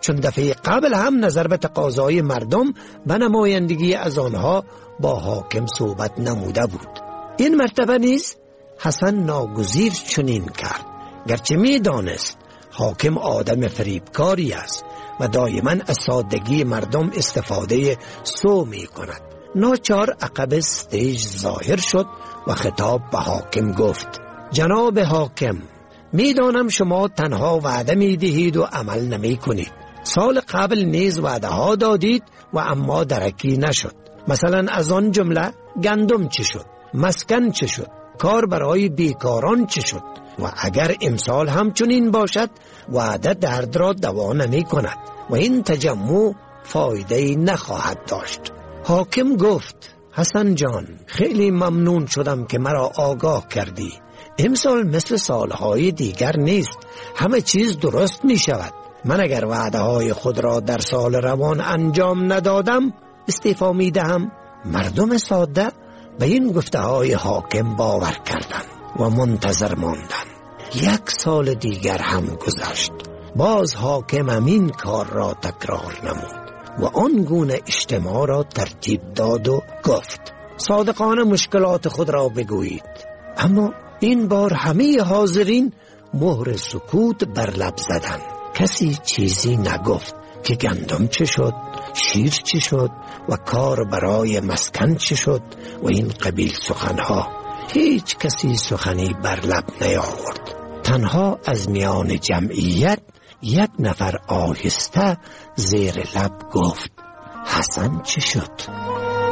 Speaker 5: چون دفعه قبل هم نظر به تقاضای مردم به نمایندگی از آنها با حاکم صحبت نموده بود. این مرتبه نیز حسن ناگزیر چنین کرد، گرچه می دانست حاکم آدم فریبکاری است و دائما از سادگی مردم استفاده سو می کند. ناچار عقب استیج ظاهر شد و خطاب به حاکم گفت: جناب حاکم، می دانم شما تنها وعده می دهید و عمل نمی کنید. سال قبل نیز وعده ها دادید و اما درکی نشد. مثلا از آن جمله گندم چه شد؟ مسکن چه شد؟ کار برای بیکاران چه شد؟ و اگر امسال همچنین باشد وعده درد را دوا نمی کند و این تجمع فایده نخواهد داشت. حاکم گفت: حسن جان، خیلی ممنون شدم که مرا آگاه کردی. امسال مثل سالهای دیگر نیست، همه چیز درست می شود. من اگر وعده های خود را در سال روان انجام ندادم استعفا می دهم. مردم ساده به این گفته های حاکم باور کردند و منتظر ماندند. 1 سال دیگر هم گذشت، باز حاکم همین کار را تکرار نمود و آن گونه اجتماع را ترتیب داد و گفت: صادقانه مشکلات خود را بگویید. اما این بار همه حاضرین مهر سکوت بر لب زدند. کسی چیزی نگفت که گندم چه شد، شیر چه شد و کار برای مسکن چه شد و این قبیل سخنها. هیچ کسی سخنی بر لب نیاورد. تنها از میان جمعیت 1 نفر آهسته زیر لب گفت: حسن چه شد؟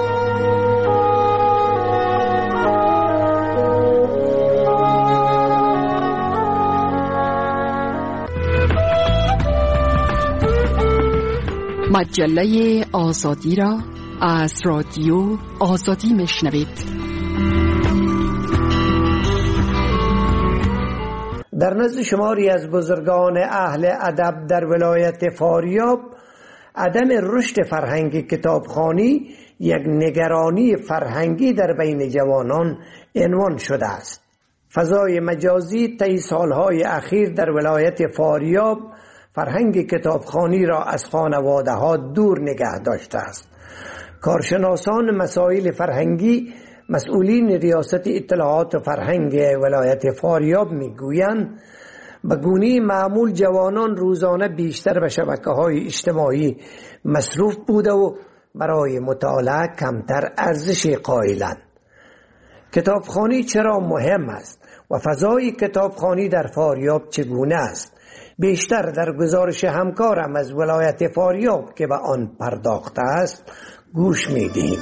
Speaker 16: مجله آزادی را از رادیو آزادی میشنوید.
Speaker 17: در نزد شماری از بزرگان اهل ادب در ولایت فاریاب، عدم رشد فرهنگ کتابخوانی یک نگرانی فرهنگی در بین جوانان عنوان شده است. فضای مجازی طی سالهای اخیر در ولایت فاریاب فرهنگ کتابخوانی را از خانواده ها دور نگه داشته است. کارشناسان مسائل فرهنگی، مسئولین ریاست اطلاعات و فرهنگ ولایت فاریاب میگویند به گونه معمول جوانان روزانه بیشتر به شبکه‌های اجتماعی مصروف بوده و برای مطالعه کمتر ارزش قائلند. کتابخوانی چرا مهم است و فضای کتابخوانی در فاریاب چگونه است؟ بیشتر در گزارش همکارم از ولایت فاریاب که به آن پرداخته است گوش می‌دهیم.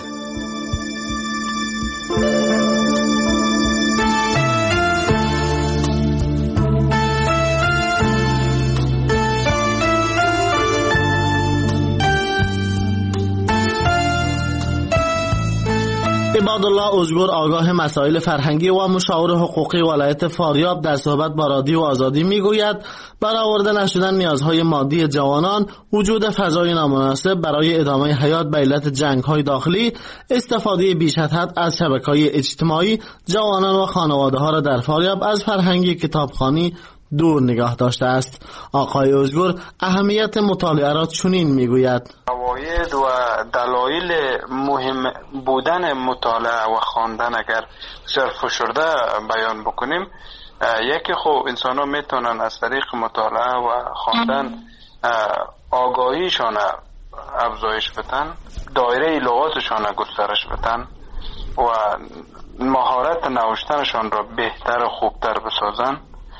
Speaker 4: عبادالله ازگور، آگاه مسائل فرهنگی و مشاور حقوقی ولایت فاریاب، در صحبت با رادیو آزادی میگوید برآورده نشدن نیازهای مادی جوانان، وجود فضای نامناسب برای ادامه حیات به علت جنگ‌های داخلی، استفاده بیش از حد از شبکه‌های اجتماعی، جوانان و خانواده‌ها را در فاریاب از فرهنگ کتابخوانی دور نگاه داشته است. آقای ازگور اهمیت مطالعه را چنین میگوید:
Speaker 6: فواید و دلایل مهم بودن مطالعه و خواندن اگر فشرده بیان بکنیم، یکی خب انسان ها میتونن از طریق مطالعه و خواندن آگاهیشان افزایش بدن، دایره لغاتشان گسترش بدن و مهارت نوشتنشان را بهتر و خوبتر بسازن،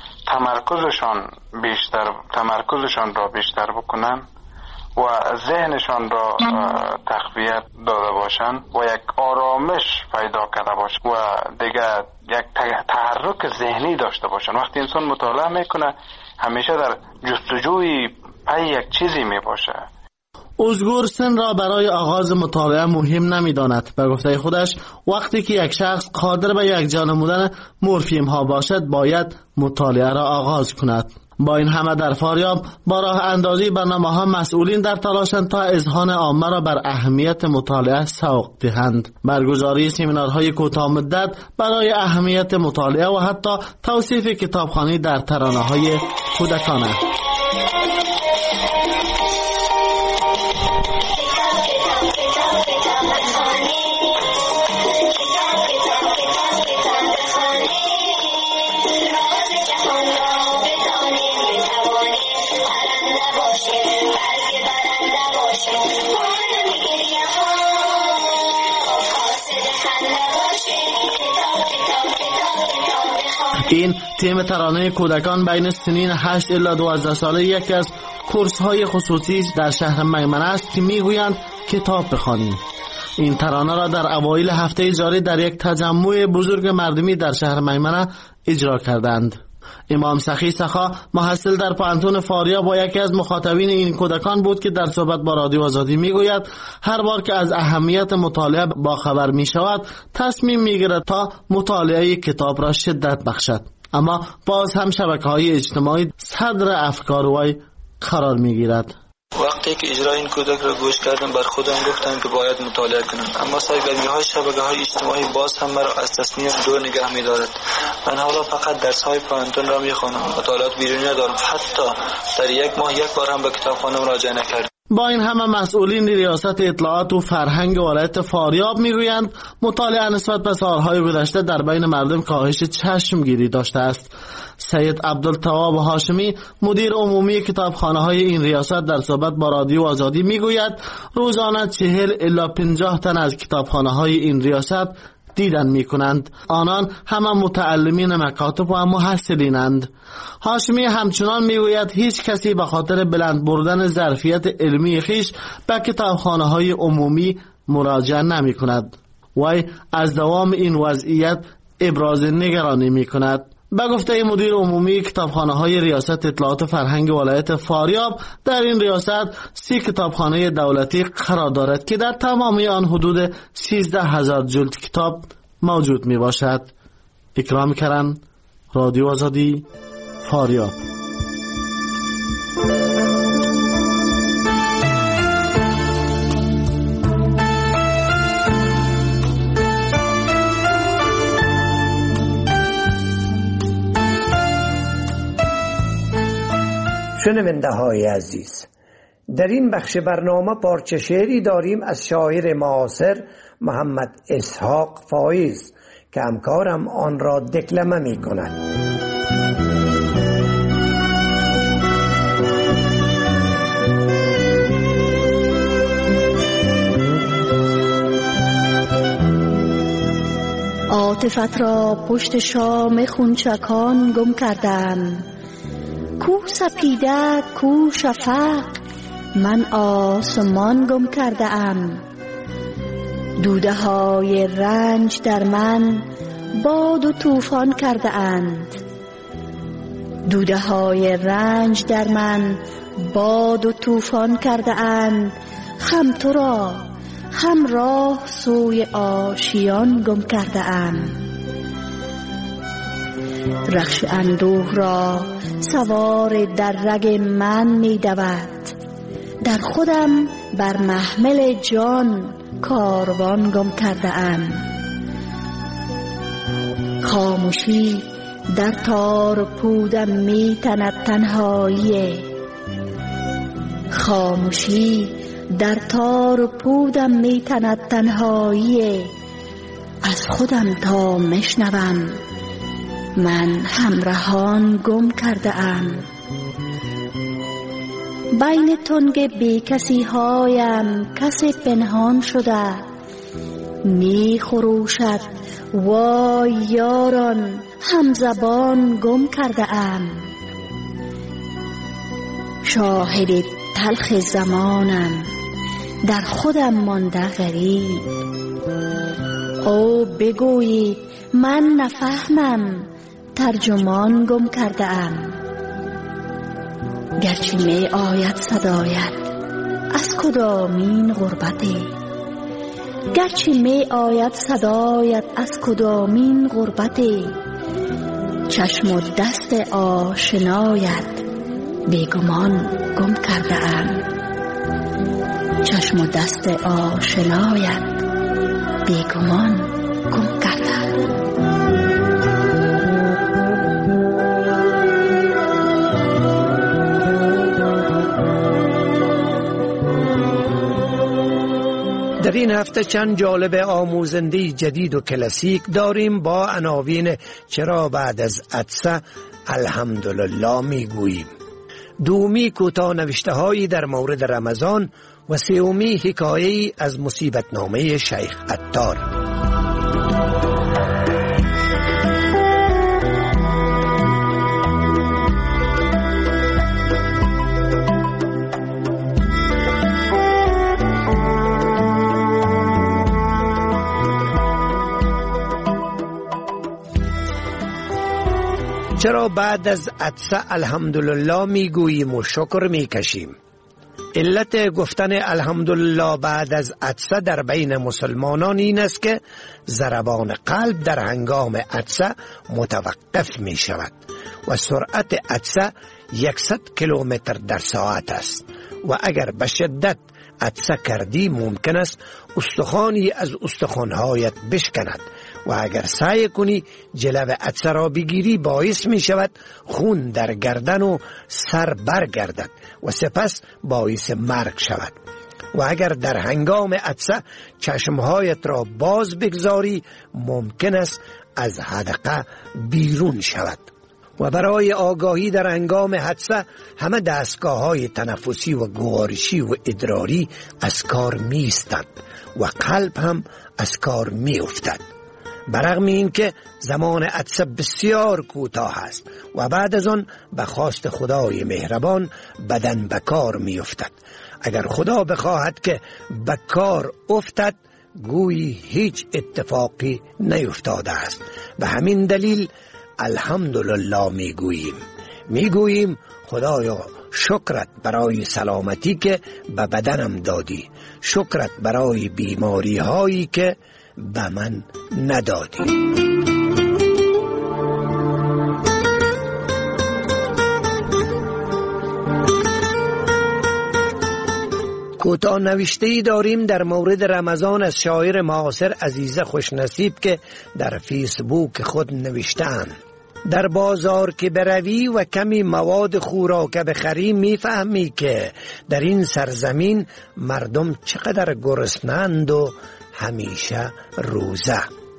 Speaker 6: تمرکزشان را بیشتر بکنن و ذهنشان را تقویت داده باشن و یک آرامش پیدا کرده باشن و دیگه یک تحرک ذهنی داشته باشن. وقتی انسان مطالعه میکنه همیشه در جستجوی پی یک چیزی میباشه.
Speaker 4: ازگور سن را برای آغاز مطالعه مهم نمی‌داند. به گفته خودش وقتی که یک شخص قادر به یک جا نمودن مورفیم ها باشد باید مطالعه را آغاز کند. با این همه در فاریاب با راه اندازی برنامه‌ها مسئولین در تلاشند تا اذهان عامه را بر اهمیت مطالعه سوق دهند. برگزاری سمینارهای کوتاه مدت برای اهمیت مطالعه و حتی توصیف کتابخوانی در ترانه‌های کودکانه. این تیم ترانه کودکان بین سنین 8 الی 12 ساله یکی از کورس‌های خصوصی در شهر میمنه است که میگویند کتاب بخوانیم. این ترانه را در اوایل هفته جاری در یک تجمع بزرگ مردمی در شهر میمنه اجرا کردند. امام سخی سخا محصل در پانتون فاریاب با یکی از مخاطبین این کودکان بود که در صحبت با رادیو آزادی میگوید هر بار که از اهمیت مطالعه با خبر می شود تصمیم میگیرد تا مطالعه کتاب را شدت بخشد، اما باز هم شبکه‌های اجتماعی صدر افکار وی قرار میگیرد.
Speaker 19: وقتی که اجرای این کودک را گوش کردم بر خودم گفتم که باید مطالعه کنم، اما سرگرمی‌های شبکه‌های اجتماعی باز هم مرا از تصمیم دور نگه می‌دارد. من حالا فقط درس‌های پانتون را می‌خوانم، مطالعات بیرونی ندارم، حتی در یک ماه یک بار هم به کتابخانه مراجعه نکردم.
Speaker 4: با این همه مسئولین ریاست اطلاعات و فرهنگ ولایت فاریاب میگویند مطالعه نسبت به سالهای گذشته در بین مردم کاهش چشمگیری داشته است. سید عبدالتواب هاشمی مدیر عمومی کتابخانه‌های این ریاست در صحبت با رادیو آزادی میگوید روزانه 40 الی 50 تن از کتابخانه‌های این ریاست دیدن میکنند. آنان همه متعلمین مکاتب و محصلینند. هاشمی همچنان میگوید هیچ کسی به خاطر بلند بردن ظرفیت علمی خیش به کتابخانه‌های عمومی مراجعه نمی کند. وی از دوام این وضعیت ابراز نگرانی می کند. به گفته مدیر عمومی کتابخانه‌های ریاست اطلاعات فرهنگ ولایت فاریاب در این ریاست 30 کتابخانه دولتی قرار دارد که در تمامی آن حدود 13,000 جلد کتاب موجود می باشد. اکرام کرن، رادیو آزادی، فاریاب.
Speaker 17: شنونده های عزیز، در این بخش برنامه پارچه شعری داریم از شاعر معاصر محمد اسحاق فایز که همکارم آن را دکلمه می کند.
Speaker 20: عاطفت را پشت شام خونچکان گم کردم، کو سپیده کو شفق من آسمان گم کرده ام. دوده های رنج در من باد و طوفان کرده اند، دوده های رنج در من باد و طوفان کرده اند. هم تو را هم راه سوی آشیان گم کرده ام. رخش اندوه را سوار در رگ من می دود، در خودم بر محمل جان کاروان گم کرده ام. خاموشی در تار پودم می تند تنهایی، خاموشی در تار پودم می تند تنهایی. از خودم تا مشنوم من همراهان گم کرده ام. بین تنگ بی کسی هایم کسی پنهان شده، می خروشد وای یاران هم زبان گم کرده ام. شاهد تلخ زمانم در خودم مانده غریب، او بگویید من نفهمم ترجمان گم کرده ام. گرچه می آید صدایت از کدامین غربتی، گرچه می آید صدایت از کدامین غربتی. چشم و دست آشنایت بیگمان گم کرده ام، چشم و دست آشنایت بیگمان گم کرده ام.
Speaker 17: در این هفته چند جالب آموزنده جدید و کلاسیک داریم با عناوین چرا بعد از عطسه الحمدلله میگوییم، دومی کوتاه نوشته هایی در مورد رمضان و سومی حکایه‌ای از مصیبت نامه شیخ عطار.
Speaker 5: چرا بعد از عطسه الحمدلله میگوییم و شکر میکشیم؟ علت گفتن الحمدلله بعد از عطسه در بین مسلمانان این است که ضربان قلب در هنگام عطسه متوقف می شود و سرعت عطسه 100 کیلومتر در ساعت است و اگر به شدت عطسه کردی ممکن است استخوانی از استخوانهایت بشکند و اگر سعی کنی جلو عطسه را بگیری باعث می شود خون در گردن و سر برگردد و سپس باعث مرگ شود و اگر در هنگام عطسه چشمهایت را باز بگذاری ممکن است از حدقه بیرون شود. و برای آگاهی در هنگام حادثه همه دستگاه‌های تنفسی و گوارشی و ادراری از کار می‌ایستند و قلب هم از کار می‌افتد. برغم اینکه زمان حادثه بسیار کوتاه است و بعد از آن به خواست خدای مهربان بدن به کار می‌افتد. اگر خدا بخواهد که به کار افتد گویی هیچ اتفاقی نیفتاده است. به همین دلیل الحمدلله میگوییم خدایا شکرت برای سلامتی که به بدنم دادی، شکرت برای بیماری هایی که به من ندادی. کوتاه نوشته‌ای داریم در مورد رمضان از شاعر معاصر عزیزه خوشنصیب که در فیسبوک خود نوشته‌اند: در بازار که بروی و کمی مواد خوراک بخری میفهمی که در این سرزمین مردم چقدر گرسنه‌اند و همیشه روزه.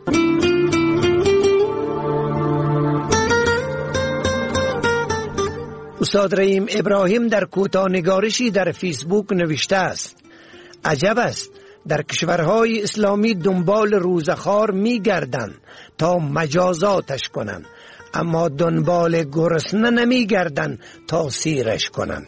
Speaker 5: استاد رحیم ابراهیم در کوتاه نگارشی در فیسبوک نوشته است: عجب است، در کشورهای اسلامی دنبال روزخوار می‌گردند تا مجازاتش کنند، اما دنبال گرسنه نمی‌گردند تا سیرش کنند.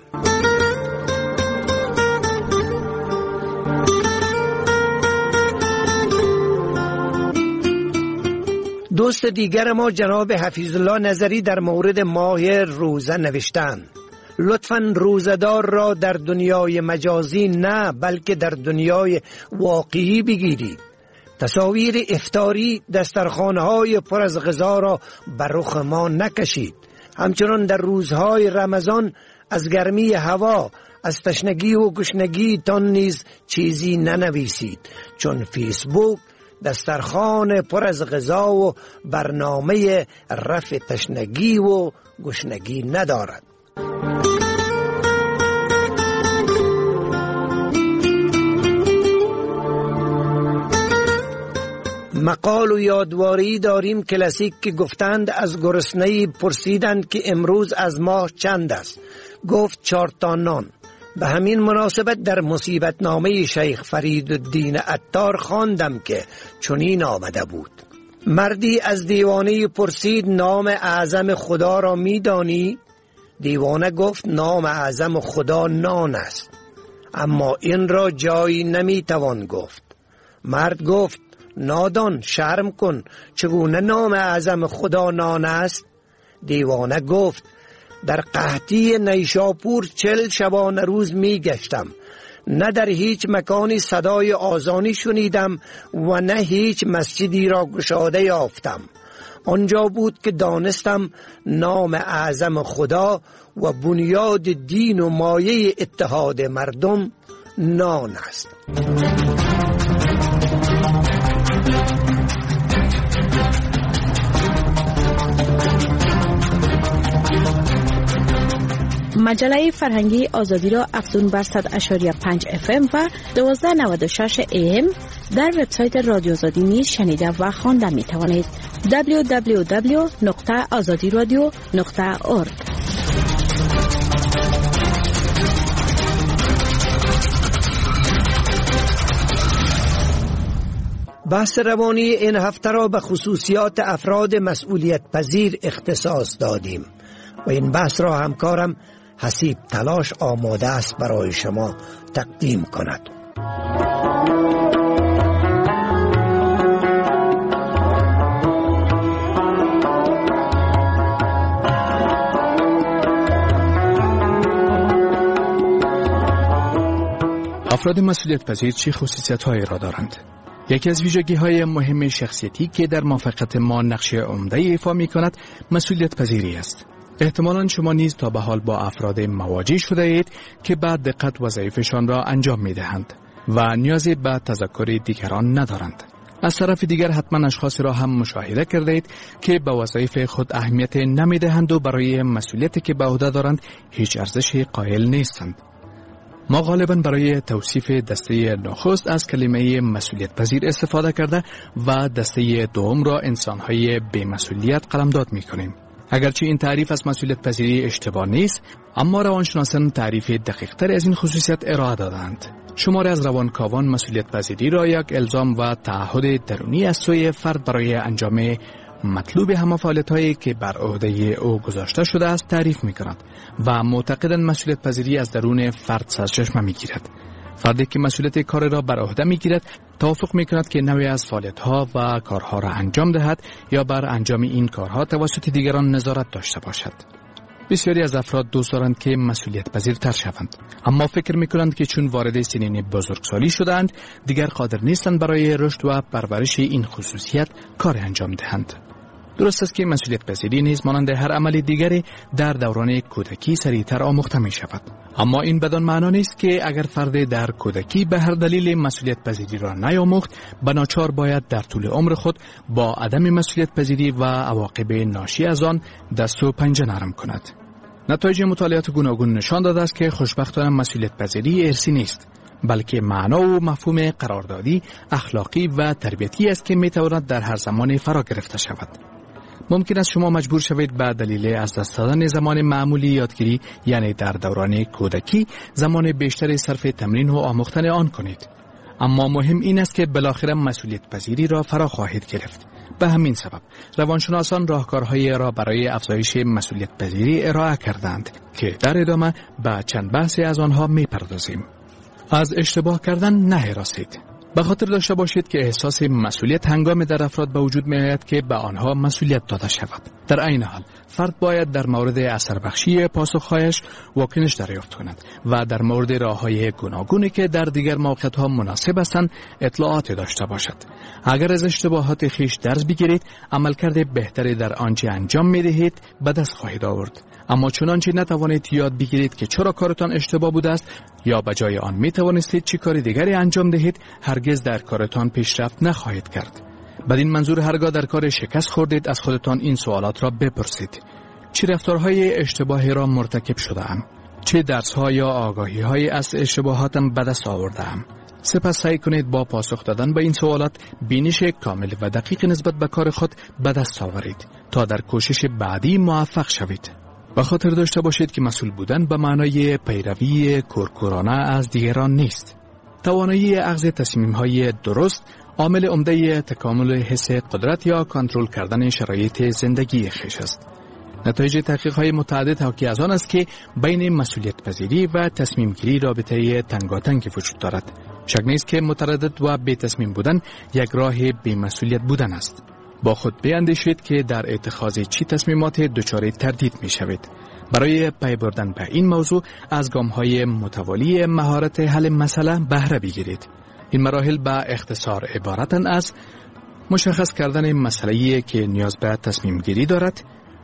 Speaker 5: دوست دیگر ما جناب حفیظ الله نظری در مورد ماه روزه نوشتند: لطفاً روزدار را در دنیای مجازی نه بلکه در دنیای واقعی بگیرید. تصاویر افطاری دسترخوان‌های پر از غذا را بر رخ ما نکشید. همچنان در روزهای رمضان از گرمی هوا، از تشنگی و گشنگی تان نیز چیزی ننویسید، چون فیسبوک دسترخوان پر از غذا و برنامه رفع تشنگی و گشنگی ندارد. مقال و یادواری داریم کلاسیک که گفتند از گرسنه‌ای پرسیدند که امروز از ماه چند است، گفت 4 تا نان. به همین مناسبت در مصیبت نامه شیخ فریدالدین عطار خواندم که چنین آمده بود: مردی از دیوانه پرسید نام اعظم خدا را می دانی؟ دیوانه گفت نام اعظم خدا نان است، اما این را جایی نمی توان گفت. مرد گفت نادان، شرم کن، چگونه نام اعظم خدا نان است؟ دیوانه گفت در قحطی نیشاپور 40 شبانه روز می گشتم، نه در هیچ مکانی صدای آذانی شنیدم و نه هیچ مسجدی را گشاده یافتم. آنجا بود که دانستم نام اعظم خدا و بنیاد دین و مایه اتحاد مردم نان است.
Speaker 20: مجله فرهنگی آزادی را افزون بر 100.5 FM و 1296 AM در وبسایت رادیو آزادی نیز شنیده و خوانده می توانید. www.azadiradio.org.
Speaker 5: بحث روانی این هفته را به خصوصیات افراد مسئولیت پذیر اختصاص دادیم و این بحث را همکارم حسیب تلاش آماده است برای شما تقدیم کند.
Speaker 21: افراد مسئولیت پذیر چه خصوصیت‌هایی را دارند؟ یکی از ویژگی‌های مهم شخصیتی که در موفقیت ما نقش عمده ایفا می‌کند مسئولیت پذیری است. احتمالاً شما نیز تا به حال با افراد مواجه شده اید که با دقت وظایفشان را انجام می‌دهند و نیازی به تذکر دیگران ندارند. از طرف دیگر حتما اشخاصی را هم مشاهده کرده اید که به وظایف خود اهمیت نمی‌دهند و برای مسئولیتی که به عهده دارند هیچ ارزشی قائل نیستند. ما غالباً برای توصیف دسته نخست از کلمه مسئولیت پذیر استفاده کرده و دسته دوم را انسان‌های بی‌مسئولیت قلمداد می‌کنیم. اگرچه این تعریف از مسئولیت پذیری اشتباه نیست، اما روانشناسان تعریف دقیق‌تر از این خصوصیت ارائه دادند. شماری از روانکاوان مسئولیت پذیری را یک الزام و تعهد درونی از سوی فرد برای انجام مطلوب همه فعالیت‌هایی که بر عهده او گذاشته شده است تعریف می‌کنند و معتقدند مسئولیت پذیری از درون فرد سرچشمه می‌گیرد. فردی که مسئولیت کار را بر عهده می‌گیرد توافق می‌کند که نوعی از فعالیت‌ها و کارها را انجام دهد یا بر انجام این کارها توسط دیگران نظارت داشته باشد. بسیاری از افراد دوست دارند که مسئولیت پذیرتر شوند، اما فکر می‌کنند که چون وارد سنین بزرگسالی شدند دیگر قادر نیستند برای رشد و پرورش این خصوصیت کار انجام دهند. درست است که مسئولیت پذیری نیز مانند هر عمل دیگری در دوران کودکی سریعتر آموخته می شود. اما این بدان معنا نیست که اگر فرد در کودکی به هر دلیل مسئولیت پذیری را نیاموخت، بناچار باید در طول عمر خود با عدم مسئولیت پذیری و عواقب ناشی از آن دست و پنجه نرم کند. نتایج مطالعات گوناگون نشان داده است که خوشبختانه مسئولیت پذیری ارثی نیست، بلکه معنا و مفهوم قراردادی، اخلاقی و تربیتی است که می تواند در هر زمان فرا گرفته شود. ممکن است شما مجبور شوید به دلیل از دست دادن زمان معمولی یادگیری، یعنی در دوران کودکی، زمان بیشتری صرف تمرین و آموختن آن کنید. اما مهم این است که بالاخره مسئولیت پذیری را فرا خواهید گرفت. به همین سبب روانشناسان راهکارهایی را برای افزایش مسئولیت پذیری ارائه کردند که در ادامه به چند بحثی از آنها می‌پردازیم. از اشتباه کردن نهراسید. به خاطر داشته باشید که احساس مسئولیت هنگام در افراد به وجود می آید که به آنها مسئولیت داده شود. در عین حال فرد باید در مورد اثر بخشی پاسخهایش واکنش دریافت کند و در مورد راههای گوناگونی که در دیگر موقعیت‌ها مناسب هستند اطلاعات داشته باشد. اگر از اشتباهات خویش درس بگیرید، عملکرد بهتری در آنچه انجام می دهید به دست خواهید آورد. اما چنانچه نتوانید یاد بگیرید که چرا کارتان اشتباه بوده است یا به جای آن می توانستید چه کار دیگری انجام دهید، هرگز در کارتان پیشرفت نخواهید کرد. بدین منظور هرگاه در کار شکست خوردید از خودتان این سوالات را بپرسید: چه رفتارهای اشتباهی را مرتکب شده‌ام؟ چه درس‌ها یا آگاهی‌هایی از اشتباهاتم به دست آورده‌ام؟ سپس سعی کنید با پاسخ دادن به این سوالات بینش کامل و دقیق نسبت به کار خود به دست آورید تا در کوشش بعدی موفق شوید. و خاطر داشته باشید که مسئول بودن به معنای پیروی کورکورانه از دیگران نیست. توانایی اخذ تصمیم‌های درست عامل عمده تکامل حس قدرت یا کنترل کردن شرایط زندگی خویش است. نتایج تحقیق‌های متعدد حاکی از آن است که بین مسئولیت پذیری و تصمیم گیری رابطه تنگاتنگ وجود دارد. شک نیست که متردد و بی تصمیم بودن یک راه بی مسئولیت بودن است. با خود بیاندیشید که در اتخاذ چی تصمیمات دچار تردید می شوید. برای پی بردن به این موضوع از گام‌های متوالی مهارت حل مسئله بهره بگیرید. این مراحل به اختصار عبارتند از مشخص کردن مسئله‌ای که نیاز به تصمیم گیری دارد،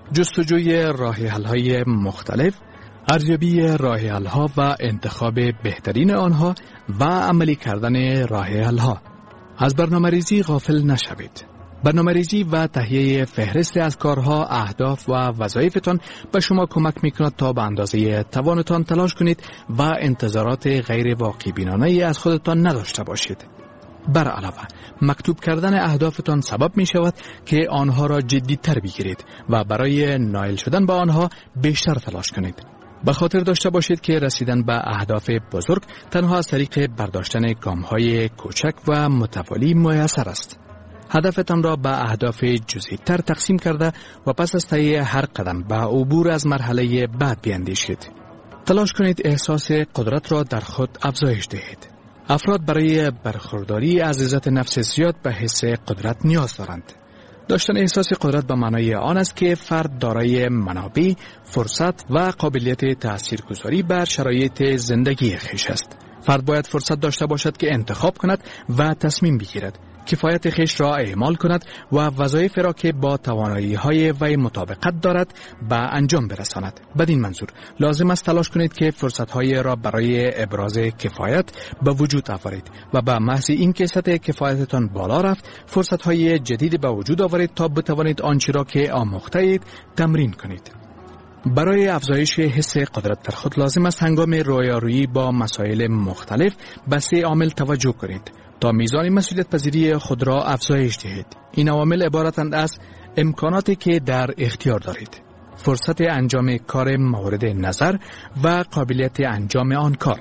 Speaker 21: جستجوی راه حل‌های مختلف، ارزیابی راه حل‌ها و انتخاب بهترین آنها و عملی کردن راه حل‌ها. از برنامه‌ریزی غافل نشوید. برنامه‌ریزی و تهیه فهرست از کارها، اهداف و وظایفتان به شما کمک می‌کند تا به اندازه توانتان تلاش کنید و انتظارات غیر واقع بینانه‌ای از خودتان نداشته باشید. بر علاوه مکتوب کردن اهدافتان سبب می‌شود که آنها را جدی‌تر بگیرید و برای نائل شدن به آنها بیشتر تلاش کنید. به خاطر داشته باشید که رسیدن به اهداف بزرگ تنها از طریق برداشتن گام‌های کوچک و متوالی میسر است. هدفتان را به اهداف جزئی‌تر تقسیم کرده و پس از طی هر قدم به عبور از مرحله بعد بیاندیشید. تلاش کنید احساس قدرت را در خود افزایش دهید. افراد برای برخورداری از عزت نفس زیاد به حس قدرت نیاز دارند. داشتن احساس قدرت به معنای آن است که فرد دارای منابع، فرصت و قابلیت تاثیرگذاری بر شرایط زندگی خویش است. فرد باید فرصت داشته باشد که انتخاب کند و تصمیم بگیرد، کفایت خویش را اعمال کند و وظایف را که با توانایی‌های وی مطابقت دارد به انجام برساند. بدین منظور لازم است تلاش کنید که فرصت‌های را برای ابراز کفایت به وجود آورید و به محض اینکه سطح کفایتتان بالا رفت، فرصت‌های جدیدی به وجود آورید تا بتوانید آنچه را که آموخته اید تمرین کنید. برای افزایش حس قدرت در خود لازم است هنگام رویارویی با مسائل مختلف به 3 عامل توجه کنید تا میزان مسئولیت پذیری خود را افزایش دهید. این عوامل عبارتند از امکاناتی که در اختیار دارید، فرصت انجام کار مورد نظر و قابلیت انجام آن کار.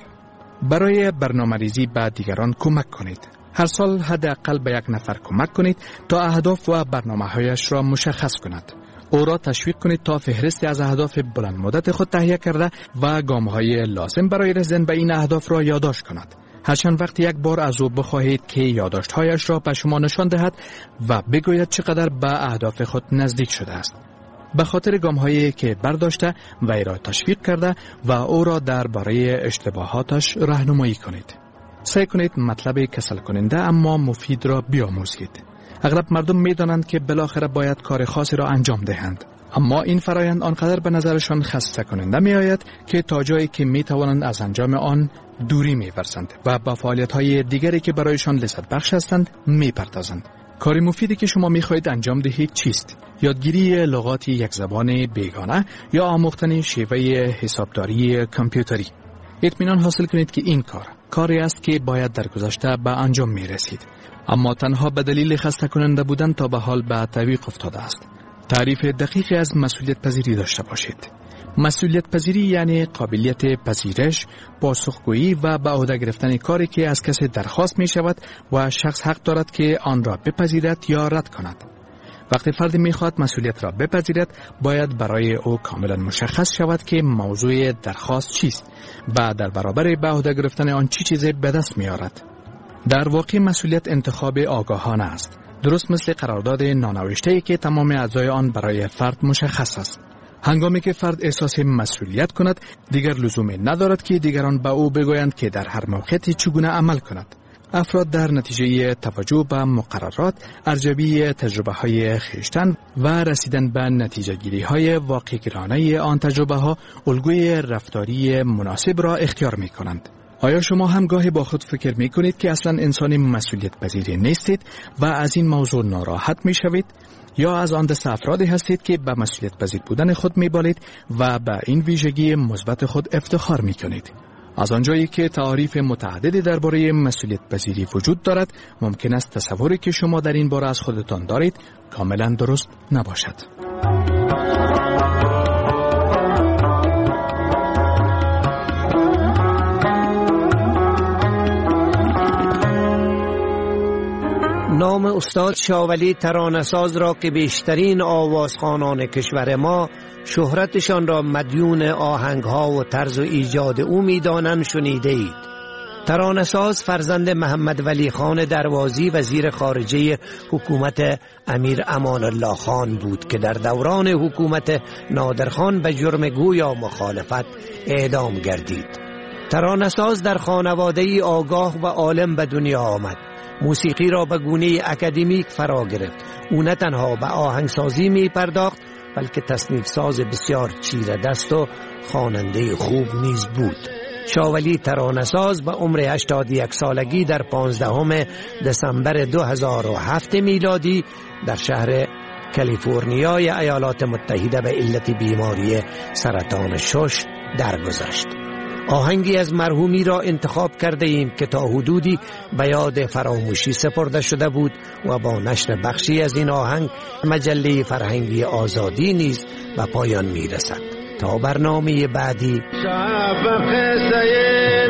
Speaker 21: برای برنامه‌ریزی به دیگران کمک کنید. هر سال حداقل به 1 نفر کمک کنید تا اهداف و برنامه‌هایش را مشخص کند. او را تشویق کنید تا فهرستی از اهداف بلند مدت خود تهیه کرده و گام‌های لازم برای رسیدن به این اهداف را یادداشت کند. هرچند وقتی یک بار از او بخواهید که یادداشت‌هایش را به شما نشان دهد و بگوید چقدر به اهداف خود نزدیک شده است. به خاطر گام‌هایی که برداشته وی را تشویق کرده و او را درباره اشتباهاتش راهنمایی کنید. سعی کنید مطلب کسل کننده اما مفید را بیاموزید. اغلب مردم می‌دانند که بالاخره باید کار خاصی را انجام دهند، اما این فرایند آنقدر به نظرشان خسته کننده می‌آید که تا جایی که می‌توانند از انجام آن دوری می‌ورزند و با فعالیت‌های دیگری که برایشان لذت بخش هستند می‌پردازند. کار مفیدی که شما می‌خواهید انجام دهید چیست؟ یادگیری لغات یک زبان بیگانه یا آموختن شیوه حسابداری کامپیوتری. اطمینان حاصل کنید که این کاری است که باید در گذشته به انجام می‌رسید، اما تنها به دلیل خسته کننده بودن تا به حال به تعویق افتاده است. تعریف دقیقی از مسئولیت پذیری داشته باشید. مسئولیت پذیری یعنی قابلیت پذیرش، پاسخگویی و به عهده گرفتن کاری که از کسی درخواست می شود و شخص حق دارد که آن را بپذیرد یا رد کند. وقتی فردی می خواهد مسئولیت را بپذیرد، باید برای او کاملا مشخص شود که موضوع درخواست چیست و در برابر به عهده گرفتن آن چی چیزی به دست می آورد. در واقع مسئولیت انتخاب آگاهانه است، درست مثل قرارداد نانوشته‌ای که تمام اجزای آن برای فرد مشخص است. هنگامی که فرد احساس مسئولیت کند، دیگر لزومی ندارد که دیگران به او بگویند که در هر موقعیتی چگونه عمل کند. افراد در نتیجه توجه به مقررات، ارزیابی تجربه‌های خویشتن و رسیدن به نتیجه‌گیری‌های واقع‌گرایانه آن تجربه‌ها، الگوی رفتاری مناسب را اختیار می‌کنند. آیا شما هم گاهی با خود فکر می کنید که اصلا انسان مسئولیت پذیری نیستید و از این موضوع ناراحت می شوید؟ یا از آن دست افرادی هستید که به مسئولیت پذیر بودن خود می بالید و به این ویژگی مثبت خود افتخار می کنید؟ از آنجایی که تعاریف متعددی درباره مسئولیت پذیری وجود دارد، ممکن است تصوری که شما در این باره از خودتان دارید کاملا درست نباشد.
Speaker 5: نام استاد شاولی ترانه‌ساز را که بیشترین آوازخوانان کشور ما شهرتشان را مدیون آهنگ‌ها و طرز و ایجاد او می‌دانند شنیده اید. ترانه‌ساز فرزند محمد ولی خان دروازی وزیر خارجه حکومت امیر امان الله خان بود که در دوران حکومت نادرخان به جرم گویا مخالفت اعدام گردید. ترانه‌ساز در خانواده‌ای آگاه و عالم به دنیا آمد. موسیقی را به گونه اکادمیک فرا گرفت. او نه تنها به آهنگسازی می پرداخت بلکه تصنیف ساز بسیار چیره دست و خواننده خوب نیز بود. شاولی ترانه‌ساز به عمر 81 سالگی در 15 دسامبر 2007 میلادی در شهر کالیفرنیای ایالات متحده به علت بیماری سرطان شش درگذشت. آهنگی از مرحومی را انتخاب کرده ایم که تا حدودی به یاد فراموشی سپرده شده بود و با نشر بخشی از این آهنگ مجله فرهنگی آزادی نیز به پایان می رسد. تا برنامه بعدی. شفق سید